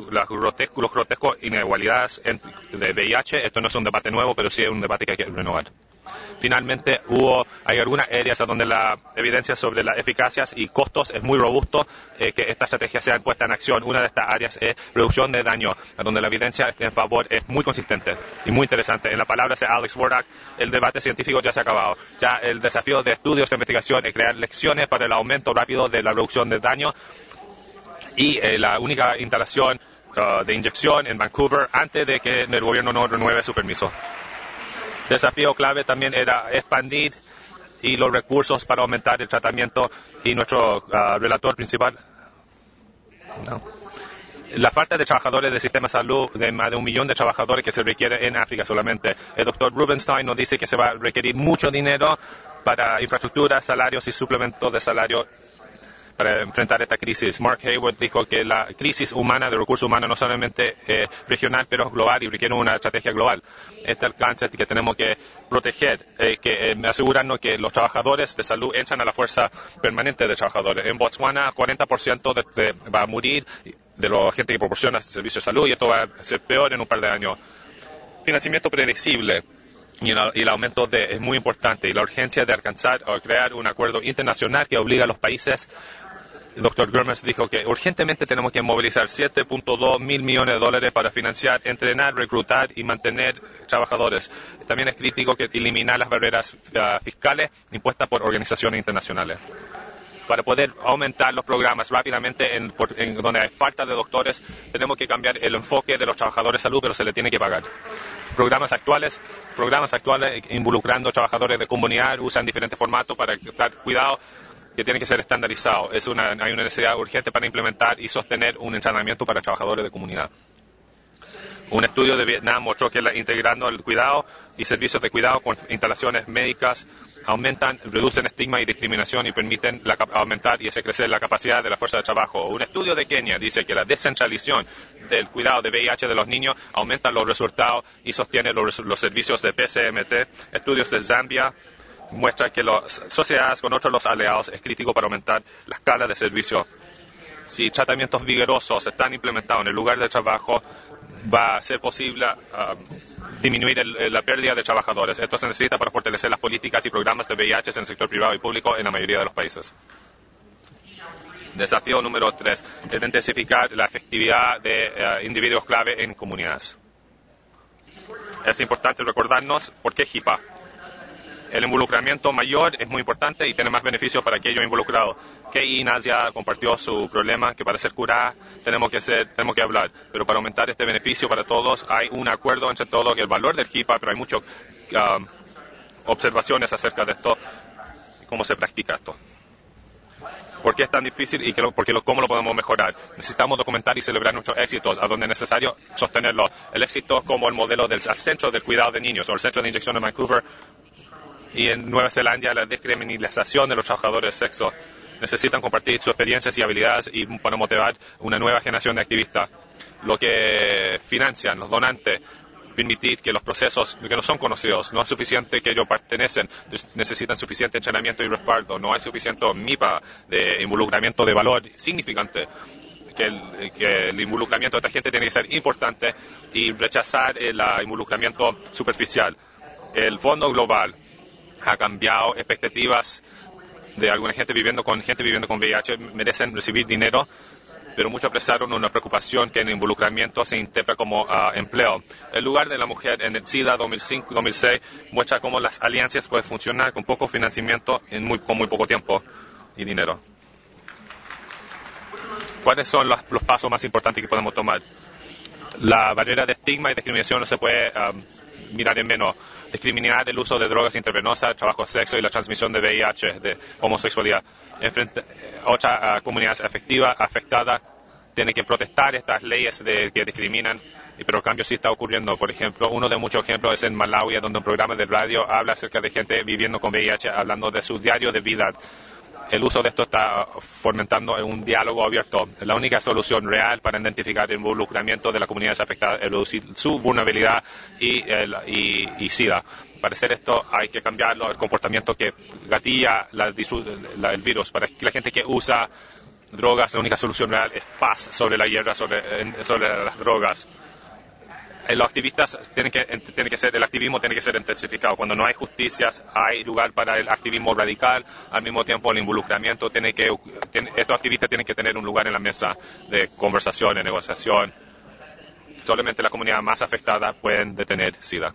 grotescos inigualdades de VIH. Esto no es un debate nuevo, pero sí es un debate que hay que renovar. Finalmente, hay algunas áreas donde la evidencia sobre las eficacias y costos es muy robusto que esta estrategia sea puesta en acción. Una de estas áreas es reducción de daño, donde la evidencia en favor es muy consistente y muy interesante. En las palabras de Alex Wardak, el debate científico ya se ha acabado. Ya el desafío de estudios de investigación es crear lecciones para el aumento rápido de la reducción de daño y la única instalación de inyección en Vancouver antes de que el gobierno no renueve su permiso. Desafío clave también era expandir y los recursos para aumentar el tratamiento y nuestro relator principal. La falta de trabajadores del sistema de salud de más de 1 millón de trabajadores que se requiere en África solamente. El doctor Rubenstein nos dice que se va a requerir mucho dinero para infraestructura, salarios y suplementos de salario para enfrentar esta crisis. Mark Hayward dijo que la crisis humana de recursos humanos no solamente regional, pero global y requiere una estrategia global. Este alcance que tenemos que proteger, asegurarnos que los trabajadores de salud entran a la fuerza permanente de trabajadores. En Botswana, 40% va a morir de la gente que proporciona servicios de salud y esto va a ser peor en un par de años. Financiamiento predecible y el aumento es muy importante y la urgencia de alcanzar o crear un acuerdo internacional que obliga a los países. El Dr. Gurmes dijo que urgentemente tenemos que movilizar 7.2 mil millones de dólares para financiar, entrenar, reclutar y mantener trabajadores. También es crítico que eliminar las barreras fiscales impuestas por organizaciones internacionales. Para poder aumentar los programas rápidamente en donde hay falta de doctores, tenemos que cambiar el enfoque de los trabajadores de salud, pero se les tiene que pagar. Programas actuales involucrando trabajadores de comunidad usan diferentes formatos para dar cuidado que tiene que ser estandarizado. Hay una necesidad urgente para implementar y sostener un entrenamiento para trabajadores de comunidad. Un estudio de Vietnam mostró que integrando el cuidado y servicios de cuidado con instalaciones médicas reducen estigma y discriminación y permiten aumentar y hacer crecer la capacidad de la fuerza de trabajo. Un estudio de Kenia dice que la descentralización del cuidado de VIH de los niños aumenta los resultados y sostiene los servicios de PCMT. Estudios de Zambia muestran que las sociedades con otros aliados es crítico para aumentar la escala de servicio. Si tratamientos vigorosos están implementados en el lugar de trabajo, va a ser posible disminuir la pérdida de trabajadores. Esto se necesita para fortalecer las políticas y programas de VIH en el sector privado y público en la mayoría de los países. Desafío número 3, es intensificar la efectividad de individuos clave en comunidades. Es importante recordarnos por qué HIPAA. El involucramiento mayor es muy importante y tiene más beneficios para aquellos involucrados. Kei Nadia compartió su problema que para ser curada tenemos que hablar. Pero para aumentar este beneficio para todos hay un acuerdo entre todos que el valor del HIPAA, pero hay muchas observaciones acerca de esto y cómo se practica esto. ¿Por qué es tan difícil y cómo lo podemos mejorar? Necesitamos documentar y celebrar nuestros éxitos, a donde es necesario sostenerlos. El éxito como el modelo del Centro del Cuidado de Niños o el Centro de Inyección de Vancouver. Y en Nueva Zelanda, la descriminalización de los trabajadores de sexo. Necesitan compartir sus experiencias y habilidades y para motivar una nueva generación de activistas. Lo que financian los donantes, permitir que los procesos que no son conocidos, no es suficiente que ellos pertenecen, necesitan suficiente entrenamiento y respaldo, no hay suficiente MIPA de involucramiento de valor significante. Que el involucramiento de esta gente tiene que ser importante y rechazar el involucramiento superficial. El Fondo Global ha cambiado expectativas de alguna gente viviendo con VIH, merecen recibir dinero, pero muchos expresaron una preocupación que el involucramiento se interpreta como empleo. El lugar de la mujer en el SIDA 2005-2006 muestra cómo las alianzas pueden funcionar con poco financiamiento con muy poco tiempo y dinero. ¿Cuáles son los pasos más importantes que podemos tomar? La barrera de estigma y discriminación no se puede mirar en menos. Discriminar el uso de drogas intravenosas, trabajo de sexo y la transmisión de VIH, de homosexualidad. Otra comunidad afectada tiene que protestar estas leyes que discriminan, pero el cambio sí está ocurriendo. Por ejemplo, uno de muchos ejemplos es en Malawi, donde un programa de radio habla acerca de gente viviendo con VIH, hablando de su diario de vida. El uso de esto está fomentando un diálogo abierto. La única solución real para identificar el involucramiento de la comunidad afectada es reducir su vulnerabilidad y SIDA. Para hacer esto hay que cambiar el comportamiento que gatilla el virus. Para que la gente que usa drogas, la única solución real es paz sobre la hierba, sobre las drogas. Los activistas el activismo tiene que ser intensificado. Cuando no hay justicias, hay lugar para el activismo radical. Al mismo tiempo, el involucramiento estos activistas tienen que tener un lugar en la mesa de conversación, de negociación. Solamente la comunidad más afectada pueden detener SIDA.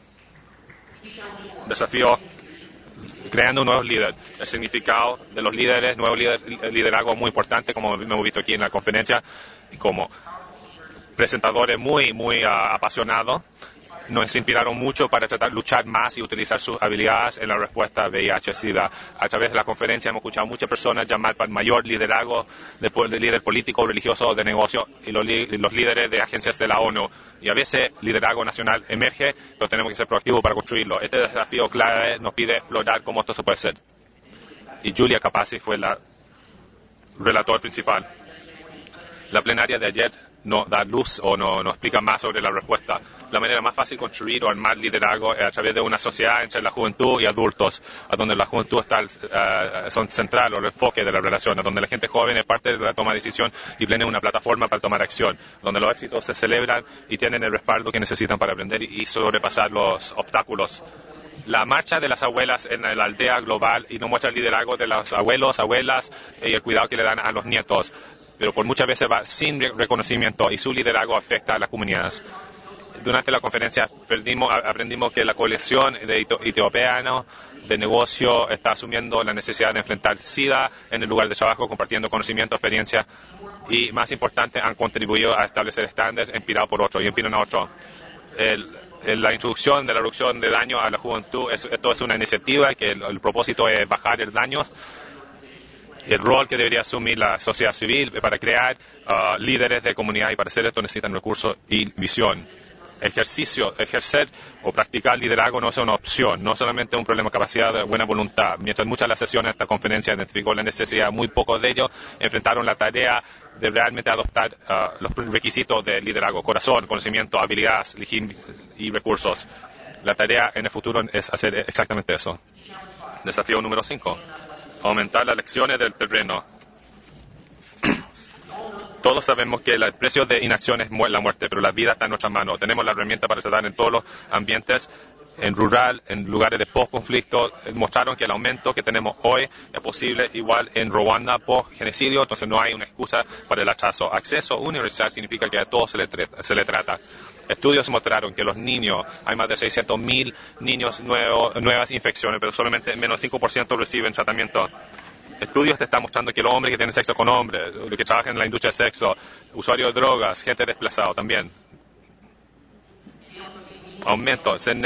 Desafío: creando nuevos líderes. El significado de los líderes, nuevo liderazgo muy importante, como hemos visto aquí en la conferencia, como presentadores muy apasionados. Nos inspiraron mucho para tratar de luchar más y utilizar sus habilidades en la respuesta a VIH-Sida. A través de la conferencia hemos escuchado a muchas personas llamar para mayor liderazgo de líder político, religioso, de negocio y los líderes de agencias de la ONU. Y a veces liderazgo nacional emerge, pero tenemos que ser proactivos para construirlo. Este desafío clave nos pide explorar cómo esto se puede hacer. Y Julia Capazzi fue la relator principal. La plenaria de ayer no da luz o no explica más sobre la respuesta. La manera más fácil de construir o armar liderazgo es a través de una sociedad entre la juventud y adultos, a donde la juventud son central o el enfoque de la relación, a donde la gente joven es parte de la toma de decisión y tiene una plataforma para tomar acción, donde los éxitos se celebran y tienen el respaldo que necesitan para aprender y sobrepasar los obstáculos. La marcha de las abuelas en la aldea global y nos muestra el liderazgo de los abuelos, abuelas y el cuidado que le dan a los nietos, pero por muchas veces va sin reconocimiento y su liderazgo afecta a las comunidades. Durante la conferencia aprendimos que la coalición de etiopianos de negocio está asumiendo la necesidad de enfrentar SIDA en el lugar de trabajo, compartiendo conocimiento, experiencia y, más importante, han contribuido a establecer estándares inspirados por otros y inspiran a otros. La introducción de la reducción de daño a la juventud, esto es una iniciativa que el propósito es bajar el daño. El rol que debería asumir la sociedad civil para crear líderes de comunidad, y para hacer esto necesitan recursos y visión. Ejercer o practicar liderazgo no es una opción, no solamente un problema de capacidad de buena voluntad. Mientras muchas de las sesiones de esta conferencia identificó la necesidad, muy pocos de ellos enfrentaron la tarea de realmente adoptar los requisitos de liderazgo: corazón, conocimiento, habilidades y recursos. La tarea en el futuro es hacer exactamente eso. Desafío número 5. Aumentar las lecciones del terreno. Todos sabemos que el precio de inacción es la muerte, pero la vida está en nuestras manos. Tenemos la herramienta para tratar en todos los ambientes, en rural, en lugares de post-conflicto. Mostraron que el aumento que tenemos hoy es posible igual en Ruanda post-genocidio, entonces no hay una excusa para el atraso. Acceso universal significa que a todos se le trata. Estudios mostraron que los niños, hay más de 600,000 niños nuevas infecciones, pero solamente menos del 5% reciben tratamiento. Estudios te están mostrando que los hombres que tienen sexo con hombres, los que trabajan en la industria de sexo, usuarios de drogas, gente desplazada también. Aumento, se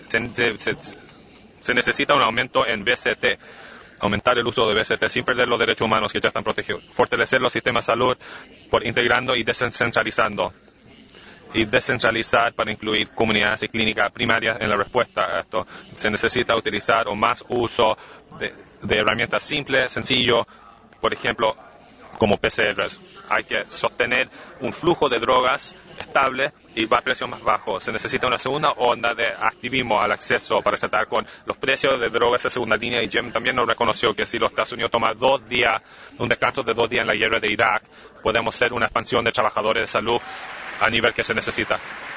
necesita un aumento en BCT. Aumentar el uso de BCT sin perder los derechos humanos que ya están protegidos. Fortalecer los sistemas de salud por integrando y descentralizando. Y descentralizar para incluir comunidades y clínicas primarias en la respuesta a esto. Se necesita utilizar o más uso de herramientas simples, sencillo, por ejemplo, como PCRs. Hay que sostener un flujo de drogas estable y va a precios más bajos. Se necesita una segunda onda de activismo al acceso para tratar con los precios de drogas de segunda línea, y Jim también nos reconoció que si los Estados Unidos toman un descanso de 2 días en la guerra de Irak, podemos hacer una expansión de trabajadores de salud a nivel que se necesita.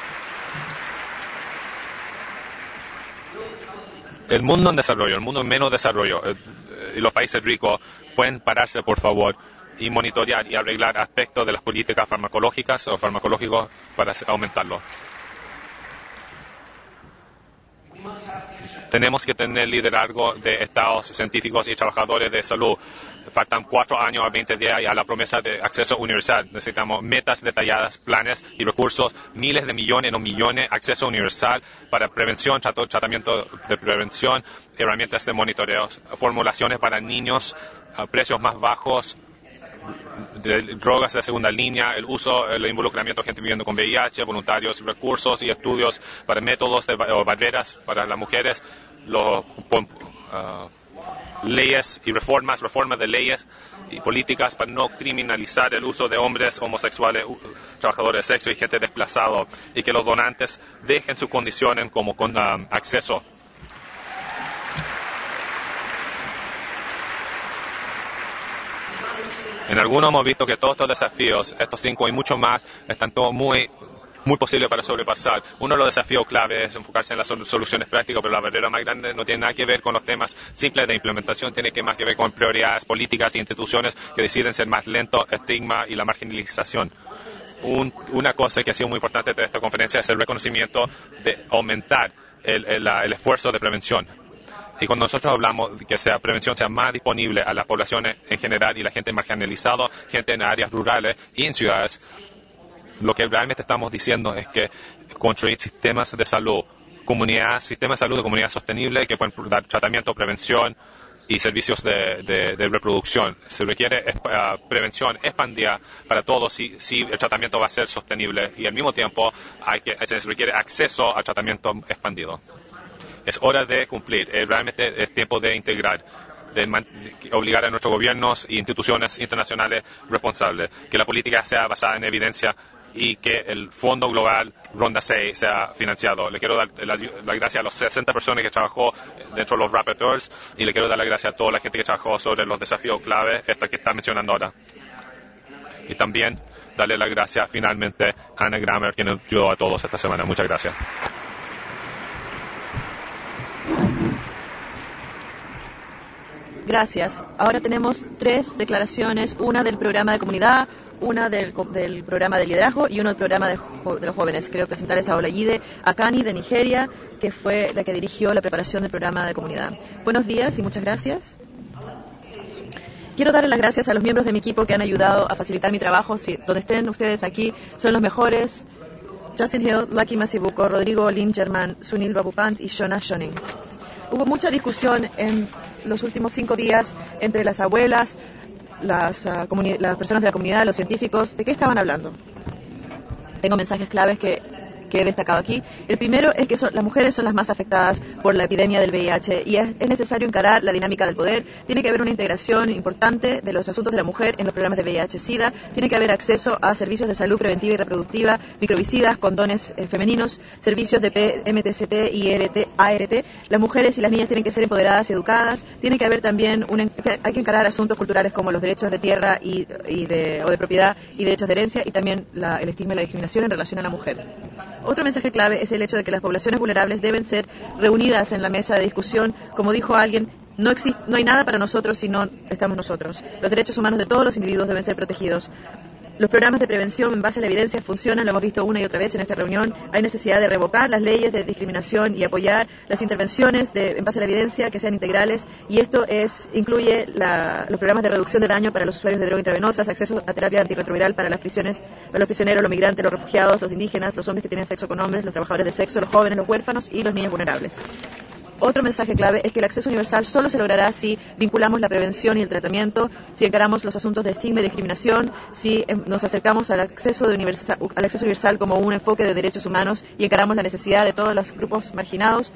El mundo en desarrollo, el mundo en menos desarrollo y los países ricos pueden pararse, por favor, y monitorear y arreglar aspectos de las políticas farmacológicas o farmacológicos para aumentarlo. Tenemos que tener liderazgo de estados científicos y trabajadores de salud. Faltan 4 años a 20 días y a la promesa de acceso universal. Necesitamos metas detalladas, planes y recursos, miles de millones, no millones, acceso universal para prevención, tratamiento de prevención, herramientas de monitoreo, formulaciones para niños, precios más bajos, de drogas de segunda línea, el uso, el involucramiento de gente viviendo con VIH, voluntarios, recursos y estudios para métodos o barreras para las mujeres, leyes y reformas de leyes y políticas para no criminalizar el uso de hombres homosexuales, trabajadores de sexo y gente desplazada, y que los donantes dejen su condición como con acceso. En algunos hemos visto que todos estos desafíos, estos 5 y mucho más, están todos muy muy posible para sobrepasar. Uno de los desafíos clave es enfocarse en las soluciones prácticas, pero la barrera más grande no tiene nada que ver con los temas simples de implementación, tiene más que ver con prioridades políticas e instituciones que deciden ser más lentos, estigma y la marginalización. Una cosa que ha sido muy importante de esta conferencia es el reconocimiento de aumentar el esfuerzo de prevención. Y cuando nosotros hablamos de que prevención sea más disponible a las poblaciones en general y la gente marginalizada, gente en áreas rurales y en ciudades, lo que realmente estamos diciendo es que construir sistemas de salud, sistemas de salud de comunidad sostenible que pueden dar tratamiento, prevención y servicios de reproducción. Se requiere prevención expandida para todos si el tratamiento va a ser sostenible y al mismo tiempo se requiere acceso al tratamiento expandido. Es hora de cumplir, realmente es tiempo de integrar, de obligar a nuestros gobiernos e instituciones internacionales responsables, que la política sea basada en evidencia y que el Fondo Global Ronda 6 sea financiado. Le quiero dar la gracia a los 60 personas que trabajó dentro de los Rapporteurs y le quiero dar la gracia a toda la gente que trabajó sobre los desafíos clave que está mencionando ahora. Y también darle la gracia finalmente a Ana Grammer, quien nos ayudó a todos esta semana. Muchas gracias. Gracias. Ahora tenemos 3 declaraciones, una del programa de comunidad, una del programa de liderazgo y uno del programa de los jóvenes. Quiero presentarles a Olayide Akani de Nigeria, que fue la que dirigió la preparación del programa de comunidad. Buenos días y muchas gracias. Quiero darle las gracias a los miembros de mi equipo que han ayudado a facilitar mi trabajo. Donde estén ustedes aquí son los mejores. Justin Hill, Lucky Masibuko, Rodrigo Lin German, Sunil Babupant y Shona Shoning. Hubo mucha discusión en los últimos 5 días entre las abuelas, las personas de la comunidad, los científicos. ¿De qué estaban hablando? Tengo mensajes claves que he destacado aquí. El primero es que las mujeres son las más afectadas por la epidemia del VIH y es necesario encarar la dinámica del poder. Tiene que haber una integración importante de los asuntos de la mujer en los programas de VIH-Sida. Tiene que haber acceso a servicios de salud preventiva y reproductiva, microvicidas, condones femeninos, servicios de PMTCT y ART. Las mujeres y las niñas tienen que ser empoderadas y educadas. Tiene que haber también hay que encarar asuntos culturales como los derechos de tierra o de propiedad y derechos de herencia y también el estigma y la discriminación en relación a la mujer. Otro mensaje clave es el hecho de que las poblaciones vulnerables deben ser reunidas en la mesa de discusión. Como dijo alguien, no hay nada para nosotros si no estamos nosotros. Los derechos humanos de todos los individuos deben ser protegidos. Los programas de prevención en base a la evidencia funcionan, lo hemos visto una y otra vez en esta reunión. Hay necesidad de revocar las leyes de discriminación y apoyar las intervenciones en base a la evidencia que sean integrales, y esto incluye los programas de reducción de daño para los usuarios de drogas intravenosas, acceso a terapia antirretroviral para los prisioneros, los migrantes, los refugiados, los indígenas, los hombres que tienen sexo con hombres, los trabajadores de sexo, los jóvenes, los huérfanos y los niños vulnerables. Otro mensaje clave es que el acceso universal solo se logrará si vinculamos la prevención y el tratamiento, si encaramos los asuntos de estigma y discriminación, si nos acercamos al acceso universal como un enfoque de derechos humanos y encaramos la necesidad de todos los grupos marginados.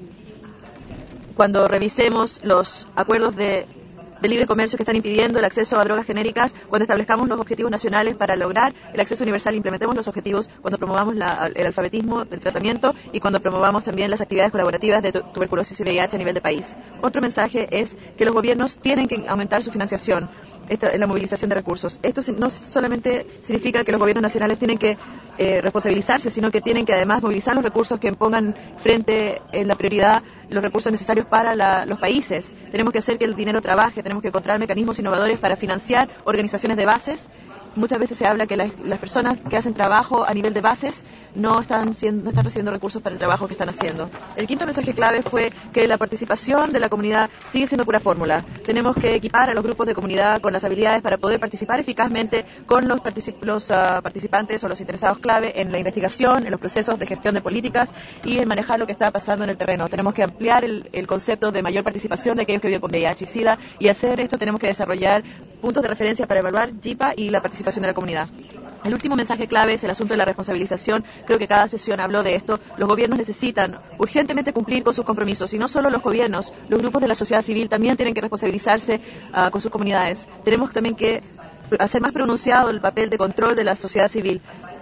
Cuando revisemos los acuerdos de libre comercio que están impidiendo el acceso a drogas genéricas, cuando establezcamos los objetivos nacionales para lograr el acceso universal, implementemos los objetivos, cuando promovamos el alfabetismo del tratamiento y cuando promovamos también las actividades colaborativas de tuberculosis y VIH a nivel de país. Otro mensaje es que los gobiernos tienen que aumentar su financiación, la movilización de recursos. Esto no solamente significa que los gobiernos nacionales tienen que responsabilizarse, sino que tienen que además movilizar los recursos que pongan frente en la prioridad los recursos necesarios para los países. Tenemos que hacer que el dinero trabaje, tenemos que encontrar mecanismos innovadores para financiar organizaciones de bases. Muchas veces se habla que las personas que hacen trabajo a nivel de bases no están recibiendo recursos para el trabajo que están haciendo. El quinto mensaje clave fue que la participación de la comunidad sigue siendo pura fórmula. Tenemos que equipar a los grupos de comunidad con las habilidades para poder participar eficazmente con los participantes o los interesados clave en la investigación, en los procesos de gestión de políticas y en manejar lo que está pasando en el terreno. Tenemos que ampliar el concepto de mayor participación de aquellos que viven con VIH y SIDA, y hacer esto tenemos que desarrollar puntos de referencia para evaluar JIPA y la participación de la comunidad. El último mensaje clave es el asunto de la responsabilización. Creo que cada sesión habló de esto. Los gobiernos necesitan urgentemente cumplir con sus compromisos, y no solo los gobiernos, los grupos de la sociedad civil también tienen que responsabilizarse con sus comunidades. Tenemos también que hacer más pronunciado el papel de control de la sociedad civil.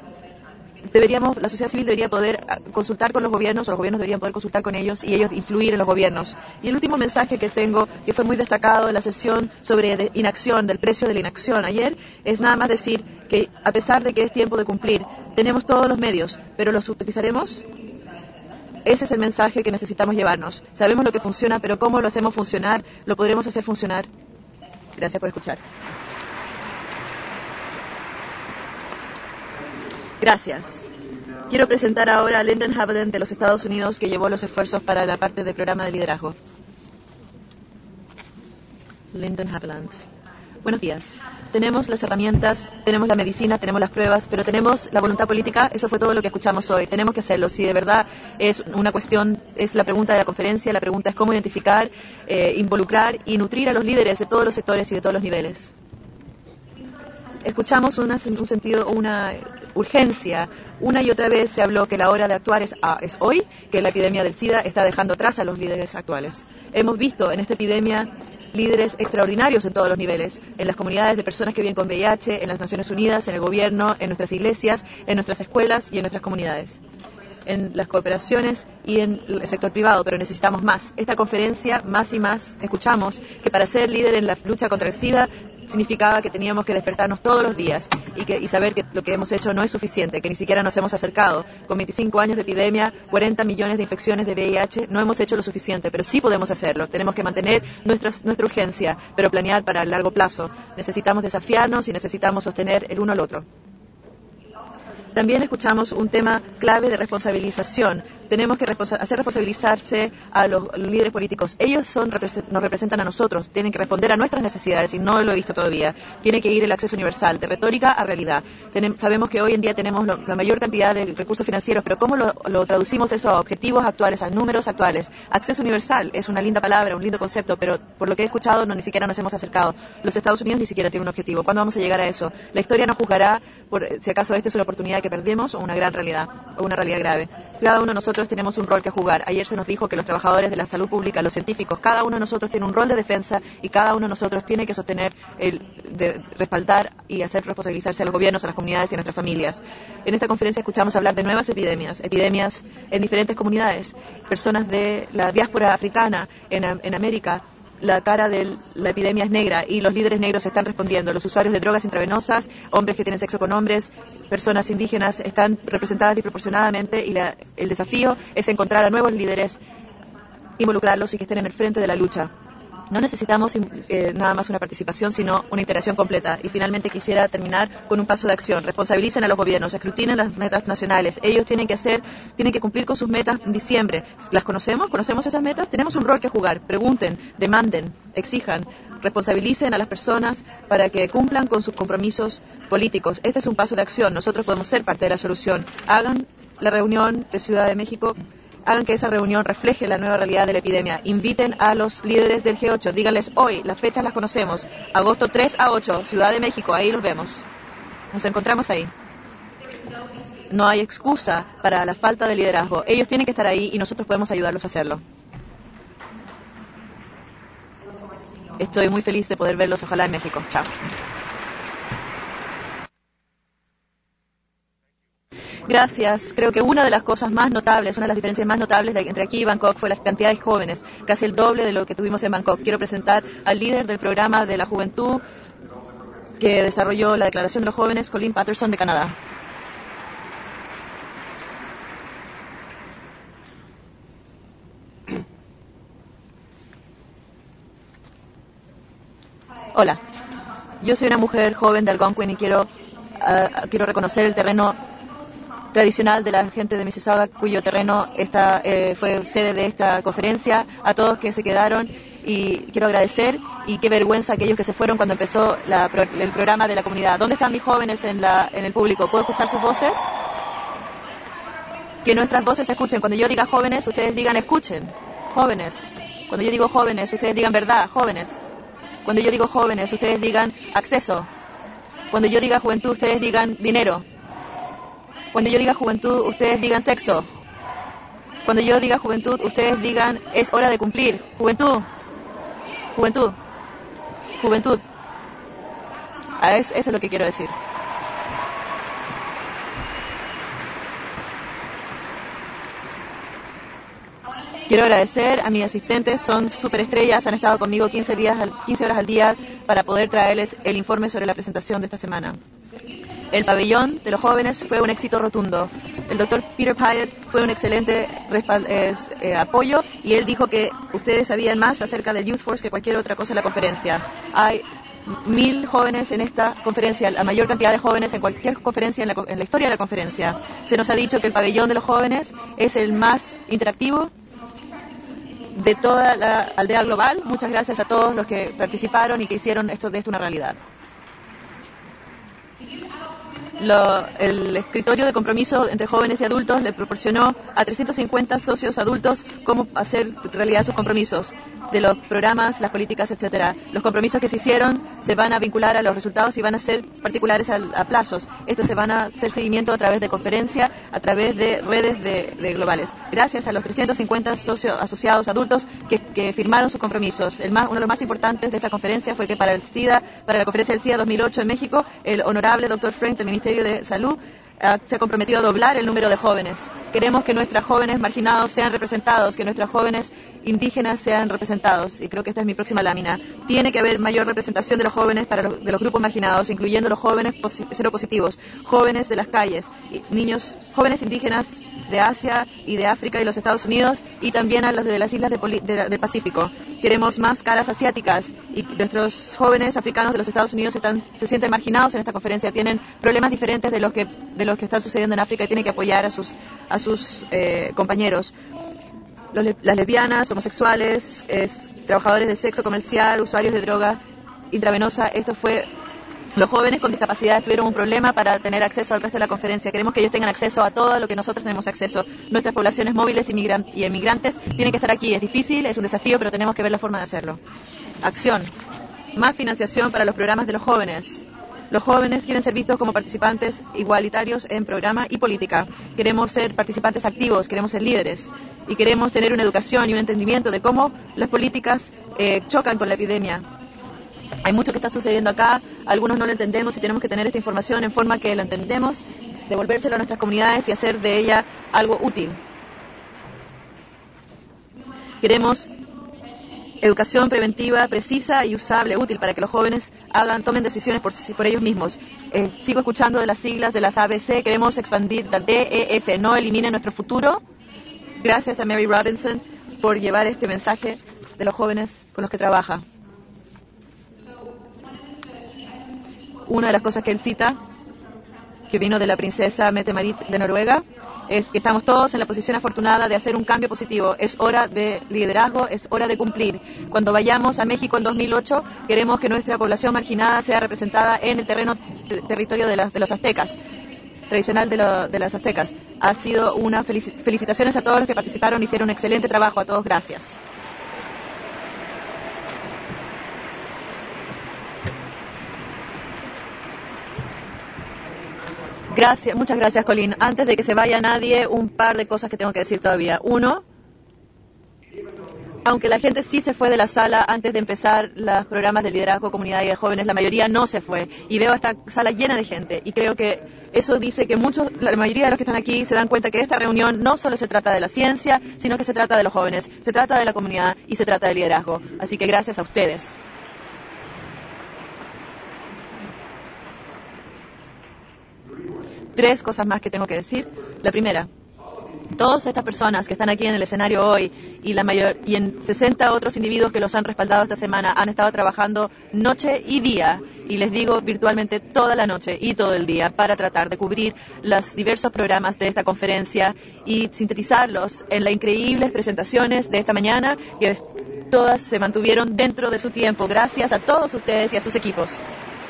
La sociedad civil debería poder consultar con los gobiernos, o los gobiernos deberían poder consultar con ellos y ellos influir en los gobiernos. Y el último mensaje que tengo, que fue muy destacado en la sesión sobre inacción, del precio de la inacción ayer, es nada más decir que a pesar de que es tiempo de cumplir, Tenemos todos los medios, pero ¿los utilizaremos? Ese es el mensaje que necesitamos llevarnos. Sabemos lo que funciona, pero ¿cómo lo hacemos funcionar? ¿Lo podremos hacer funcionar? Gracias por escuchar. Gracias. Quiero presentar ahora a Lyndon Haviland de los Estados Unidos, que llevó los esfuerzos para la parte del programa de liderazgo. Lyndon Haviland. Buenos días. Tenemos las herramientas, tenemos la medicina, tenemos las pruebas, pero tenemos la voluntad política. Eso fue todo lo que escuchamos hoy. Tenemos que hacerlo. Si de verdad es una cuestión, es la pregunta de la conferencia, la pregunta es cómo identificar, involucrar y nutrir a los líderes de todos los sectores y de todos los niveles. Escuchamos un sentido, una urgencia. Una y otra vez se habló que la hora de actuar es hoy, que la epidemia del SIDA está dejando atrás a los líderes actuales. Hemos visto en esta epidemia líderes extraordinarios en todos los niveles, en las comunidades de personas que viven con VIH, en las Naciones Unidas, en el gobierno, en nuestras iglesias, en nuestras escuelas y en nuestras comunidades, en las cooperaciones y en el sector privado, pero necesitamos más. Esta conferencia, más y más, escuchamos que para ser líder en la lucha contra el SIDA significaba que teníamos que despertarnos todos los días y saber que lo que hemos hecho no es suficiente, que ni siquiera nos hemos acercado. Con 25 años de epidemia, 40 millones de infecciones de VIH, no hemos hecho lo suficiente, pero sí podemos hacerlo. Tenemos que mantener nuestra urgencia, pero planear para el largo plazo. Necesitamos desafiarnos y necesitamos sostener el uno al otro. También escuchamos un tema clave de responsabilización. Tenemos que hacer responsabilizarse a los líderes políticos. Ellos nos representan a nosotros, tienen que responder a nuestras necesidades y no lo he visto todavía. Tiene que ir el acceso universal, de retórica a realidad. Sabemos que hoy en día tenemos la mayor cantidad de recursos financieros, pero ¿cómo lo traducimos eso a objetivos actuales, a números actuales? Acceso universal es una linda palabra, un lindo concepto, pero por lo que he escuchado ni siquiera nos hemos acercado. Los Estados Unidos ni siquiera tienen un objetivo. ¿Cuándo vamos a llegar a eso? La historia nos juzgará por si acaso esta es una oportunidad que perdemos o una gran realidad, o una realidad grave. Cada uno de nosotros tenemos un rol que jugar. Ayer se nos dijo que los trabajadores de la salud pública, los científicos, cada uno de nosotros tiene un rol de defensa y cada uno de nosotros tiene que sostener, de respaldar y hacer responsabilizarse a los gobiernos, a las comunidades y a nuestras familias. En esta conferencia escuchamos hablar de nuevas epidemias en diferentes comunidades, personas de la diáspora africana en América. La cara de la epidemia es negra y los líderes negros están respondiendo. Los usuarios de drogas intravenosas, hombres que tienen sexo con hombres, personas indígenas están representadas desproporcionadamente y el desafío es encontrar a nuevos líderes, involucrarlos y que estén en el frente de la lucha. No necesitamos nada más una participación, sino una integración completa. Y finalmente quisiera terminar con un paso de acción. Responsabilicen a los gobiernos, escrutinen las metas nacionales. Ellos tienen que cumplir con sus metas en diciembre. ¿Las conocemos? ¿Conocemos esas metas? Tenemos un rol que jugar. Pregunten, demanden, exijan, responsabilicen a las personas para que cumplan con sus compromisos políticos. Este es un paso de acción. Nosotros podemos ser parte de la solución. Hagan la reunión de Ciudad de México. Hagan que esa reunión refleje la nueva realidad de la epidemia. Inviten a los líderes del G8. Díganles hoy, las fechas las conocemos. Agosto 3 a 8, Ciudad de México. Ahí los vemos. Nos encontramos ahí. No hay excusa para la falta de liderazgo. Ellos tienen que estar ahí y nosotros podemos ayudarlos a hacerlo. Estoy muy feliz de poder verlos, ojalá en México. Chao. Gracias. Creo que una de las cosas más notables, una de las diferencias más notables entre aquí y Bangkok fue la cantidad de jóvenes, casi el doble de lo que tuvimos en Bangkok. Quiero presentar al líder del programa de la juventud que desarrolló la Declaración de los Jóvenes, Colin Patterson, de Canadá. Hola, yo soy una mujer joven de Algonquin y quiero reconocer el terreno tradicional de la gente de Mississauga, cuyo terreno fue sede de esta conferencia, a todos que se quedaron, y quiero agradecer, y qué vergüenza aquellos que se fueron cuando empezó el programa de la comunidad. ¿Dónde están mis jóvenes en el público? ¿Puedo escuchar sus voces? Que nuestras voces se escuchen. Cuando yo diga jóvenes, ustedes digan escuchen. Jóvenes. Cuando yo digo jóvenes, ustedes digan verdad. Jóvenes. Cuando yo digo jóvenes, ustedes digan acceso. Cuando yo diga juventud, ustedes digan dinero. Cuando yo diga juventud, ustedes digan sexo. Cuando yo diga juventud, ustedes digan es hora de cumplir. Juventud. Juventud. Juventud. Eso es lo que quiero decir. Quiero agradecer a mis asistentes, son superestrellas, han estado conmigo 15 horas al día para poder traerles el informe sobre la presentación de esta semana. El pabellón de los jóvenes fue un éxito rotundo. El doctor Peter Pyatt fue un excelente apoyo y él dijo que ustedes sabían más acerca del Youth Force que cualquier otra cosa en la conferencia. Hay 1000 jóvenes en esta conferencia, la mayor cantidad de jóvenes en cualquier conferencia en la historia de la conferencia. Se nos ha dicho que el pabellón de los jóvenes es el más interactivo de toda la aldea global. Muchas gracias a todos los que participaron y que hicieron de esto una realidad. El escritorio de compromiso entre jóvenes y adultos le proporcionó a 350 socios adultos cómo hacer realidad sus compromisos de los programas, las políticas, etcétera. Los compromisos que se hicieron se van a vincular a los resultados y van a ser particulares a plazos. Estos se van a hacer seguimiento a través de conferencia, a través de redes de globales. Gracias a los 350 socios asociados adultos que firmaron sus compromisos. Uno de los más importantes de esta conferencia fue que para la conferencia del SIDA 2008 en México, el honorable Dr. Frank del Ministerio de Salud se ha comprometido a doblar el número de jóvenes. Queremos que nuestros jóvenes marginados sean representados, que nuestros jóvenes indígenas sean representados, y creo que esta es mi próxima lámina. Tiene que haber mayor representación de los jóvenes de los grupos marginados, incluyendo los jóvenes seropositivos, jóvenes de las calles, niños, jóvenes indígenas de Asia y de África y los Estados Unidos, y también a los de las islas del Pacífico. Queremos más caras asiáticas, y nuestros jóvenes africanos de los Estados Unidos se sienten marginados en esta conferencia, tienen problemas diferentes de los que están sucediendo en África y tienen que apoyar a sus compañeros. Las lesbianas, homosexuales, trabajadores de sexo comercial, usuarios de droga intravenosa, los jóvenes con discapacidad tuvieron un problema para tener acceso al resto de la conferencia. Queremos que ellos tengan acceso a todo lo que nosotros tenemos acceso. Nuestras poblaciones móviles y emigrantes tienen que estar aquí. Es difícil, es un desafío, pero tenemos que ver la forma de hacerlo. Acción. Más financiación para los programas de los jóvenes. Los jóvenes quieren ser vistos como participantes igualitarios en programa y política. Queremos ser participantes activos, queremos ser líderes y queremos tener una educación y un entendimiento de cómo las políticas chocan con la epidemia. Hay mucho que está sucediendo acá, algunos no lo entendemos y tenemos que tener esta información en forma que lo entendemos, devolvérselo a nuestras comunidades y hacer de ella algo útil. Queremos educación preventiva, precisa y usable, útil, para que los jóvenes tomen decisiones por ellos mismos. Sigo escuchando de las siglas de las ABC, queremos expandir la DEF, no eliminen nuestro futuro. Gracias a Mary Robinson por llevar este mensaje de los jóvenes con los que trabaja. Una de las cosas que él cita, que vino de la princesa Mette-Marit de Noruega, es que estamos todos en la posición afortunada de hacer un cambio positivo. Es hora de liderazgo, es hora de cumplir. Cuando vayamos a México en 2008, queremos que nuestra población marginada sea representada en el territorio de los aztecas, tradicional de las aztecas. Ha sido una felicitaciones a todos los que participaron, hicieron un excelente trabajo. A todos, gracias. Muchas gracias, Colin. Antes de que se vaya nadie, un par de cosas que tengo que decir todavía. Uno, aunque la gente sí se fue de la sala antes de empezar los programas de liderazgo, comunidad y de jóvenes, la mayoría no se fue. Y veo esta sala llena de gente. Y creo que eso dice que la mayoría de los que están aquí se dan cuenta que esta reunión no solo se trata de la ciencia, sino que se trata de los jóvenes, se trata de la comunidad y se trata de liderazgo. Así que gracias a ustedes. Tres cosas más que tengo que decir. La primera, todas estas personas que están aquí en el escenario hoy y en 60 otros individuos que los han respaldado esta semana han estado trabajando noche y día, y les digo virtualmente toda la noche y todo el día, para tratar de cubrir los diversos programas de esta conferencia y sintetizarlos en las increíbles presentaciones de esta mañana, que todas se mantuvieron dentro de su tiempo. Gracias a todos ustedes y a sus equipos.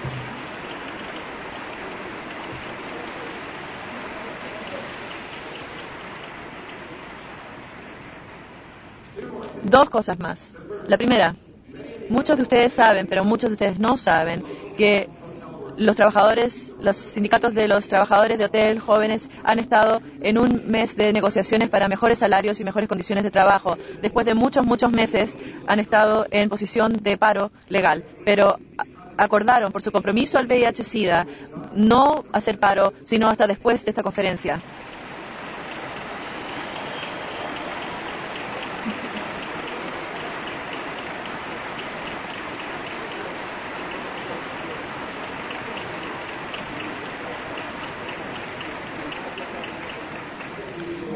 Dos cosas más. La primera, muchos de ustedes saben, pero muchos de ustedes no saben, que los sindicatos de los trabajadores de hotel jóvenes han estado en un mes de negociaciones para mejores salarios y mejores condiciones de trabajo. Después de muchos meses han estado en posición de paro legal, pero acordaron por su compromiso al VIH-Sida no hacer paro, sino hasta después de esta conferencia.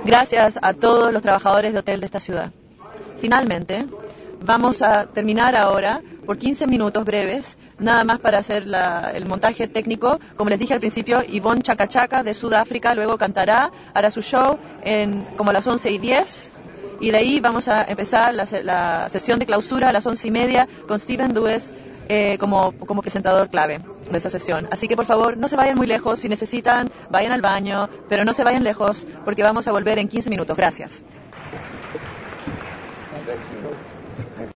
Gracias a todos los trabajadores de hotel de esta ciudad. Finalmente, vamos a terminar ahora por 15 minutos breves, nada más para hacer el montaje técnico. Como les dije al principio, Yvonne Chaka Chaka de Sudáfrica luego cantará, hará su show como a las 11:10. Y de ahí vamos a empezar la sesión de clausura a las 11:30 con Steven Dues como presentador clave de esa sesión. Así que por favor no se vayan muy lejos, si necesitan vayan al baño, pero no se vayan lejos porque vamos a volver en 15 minutos. Gracias.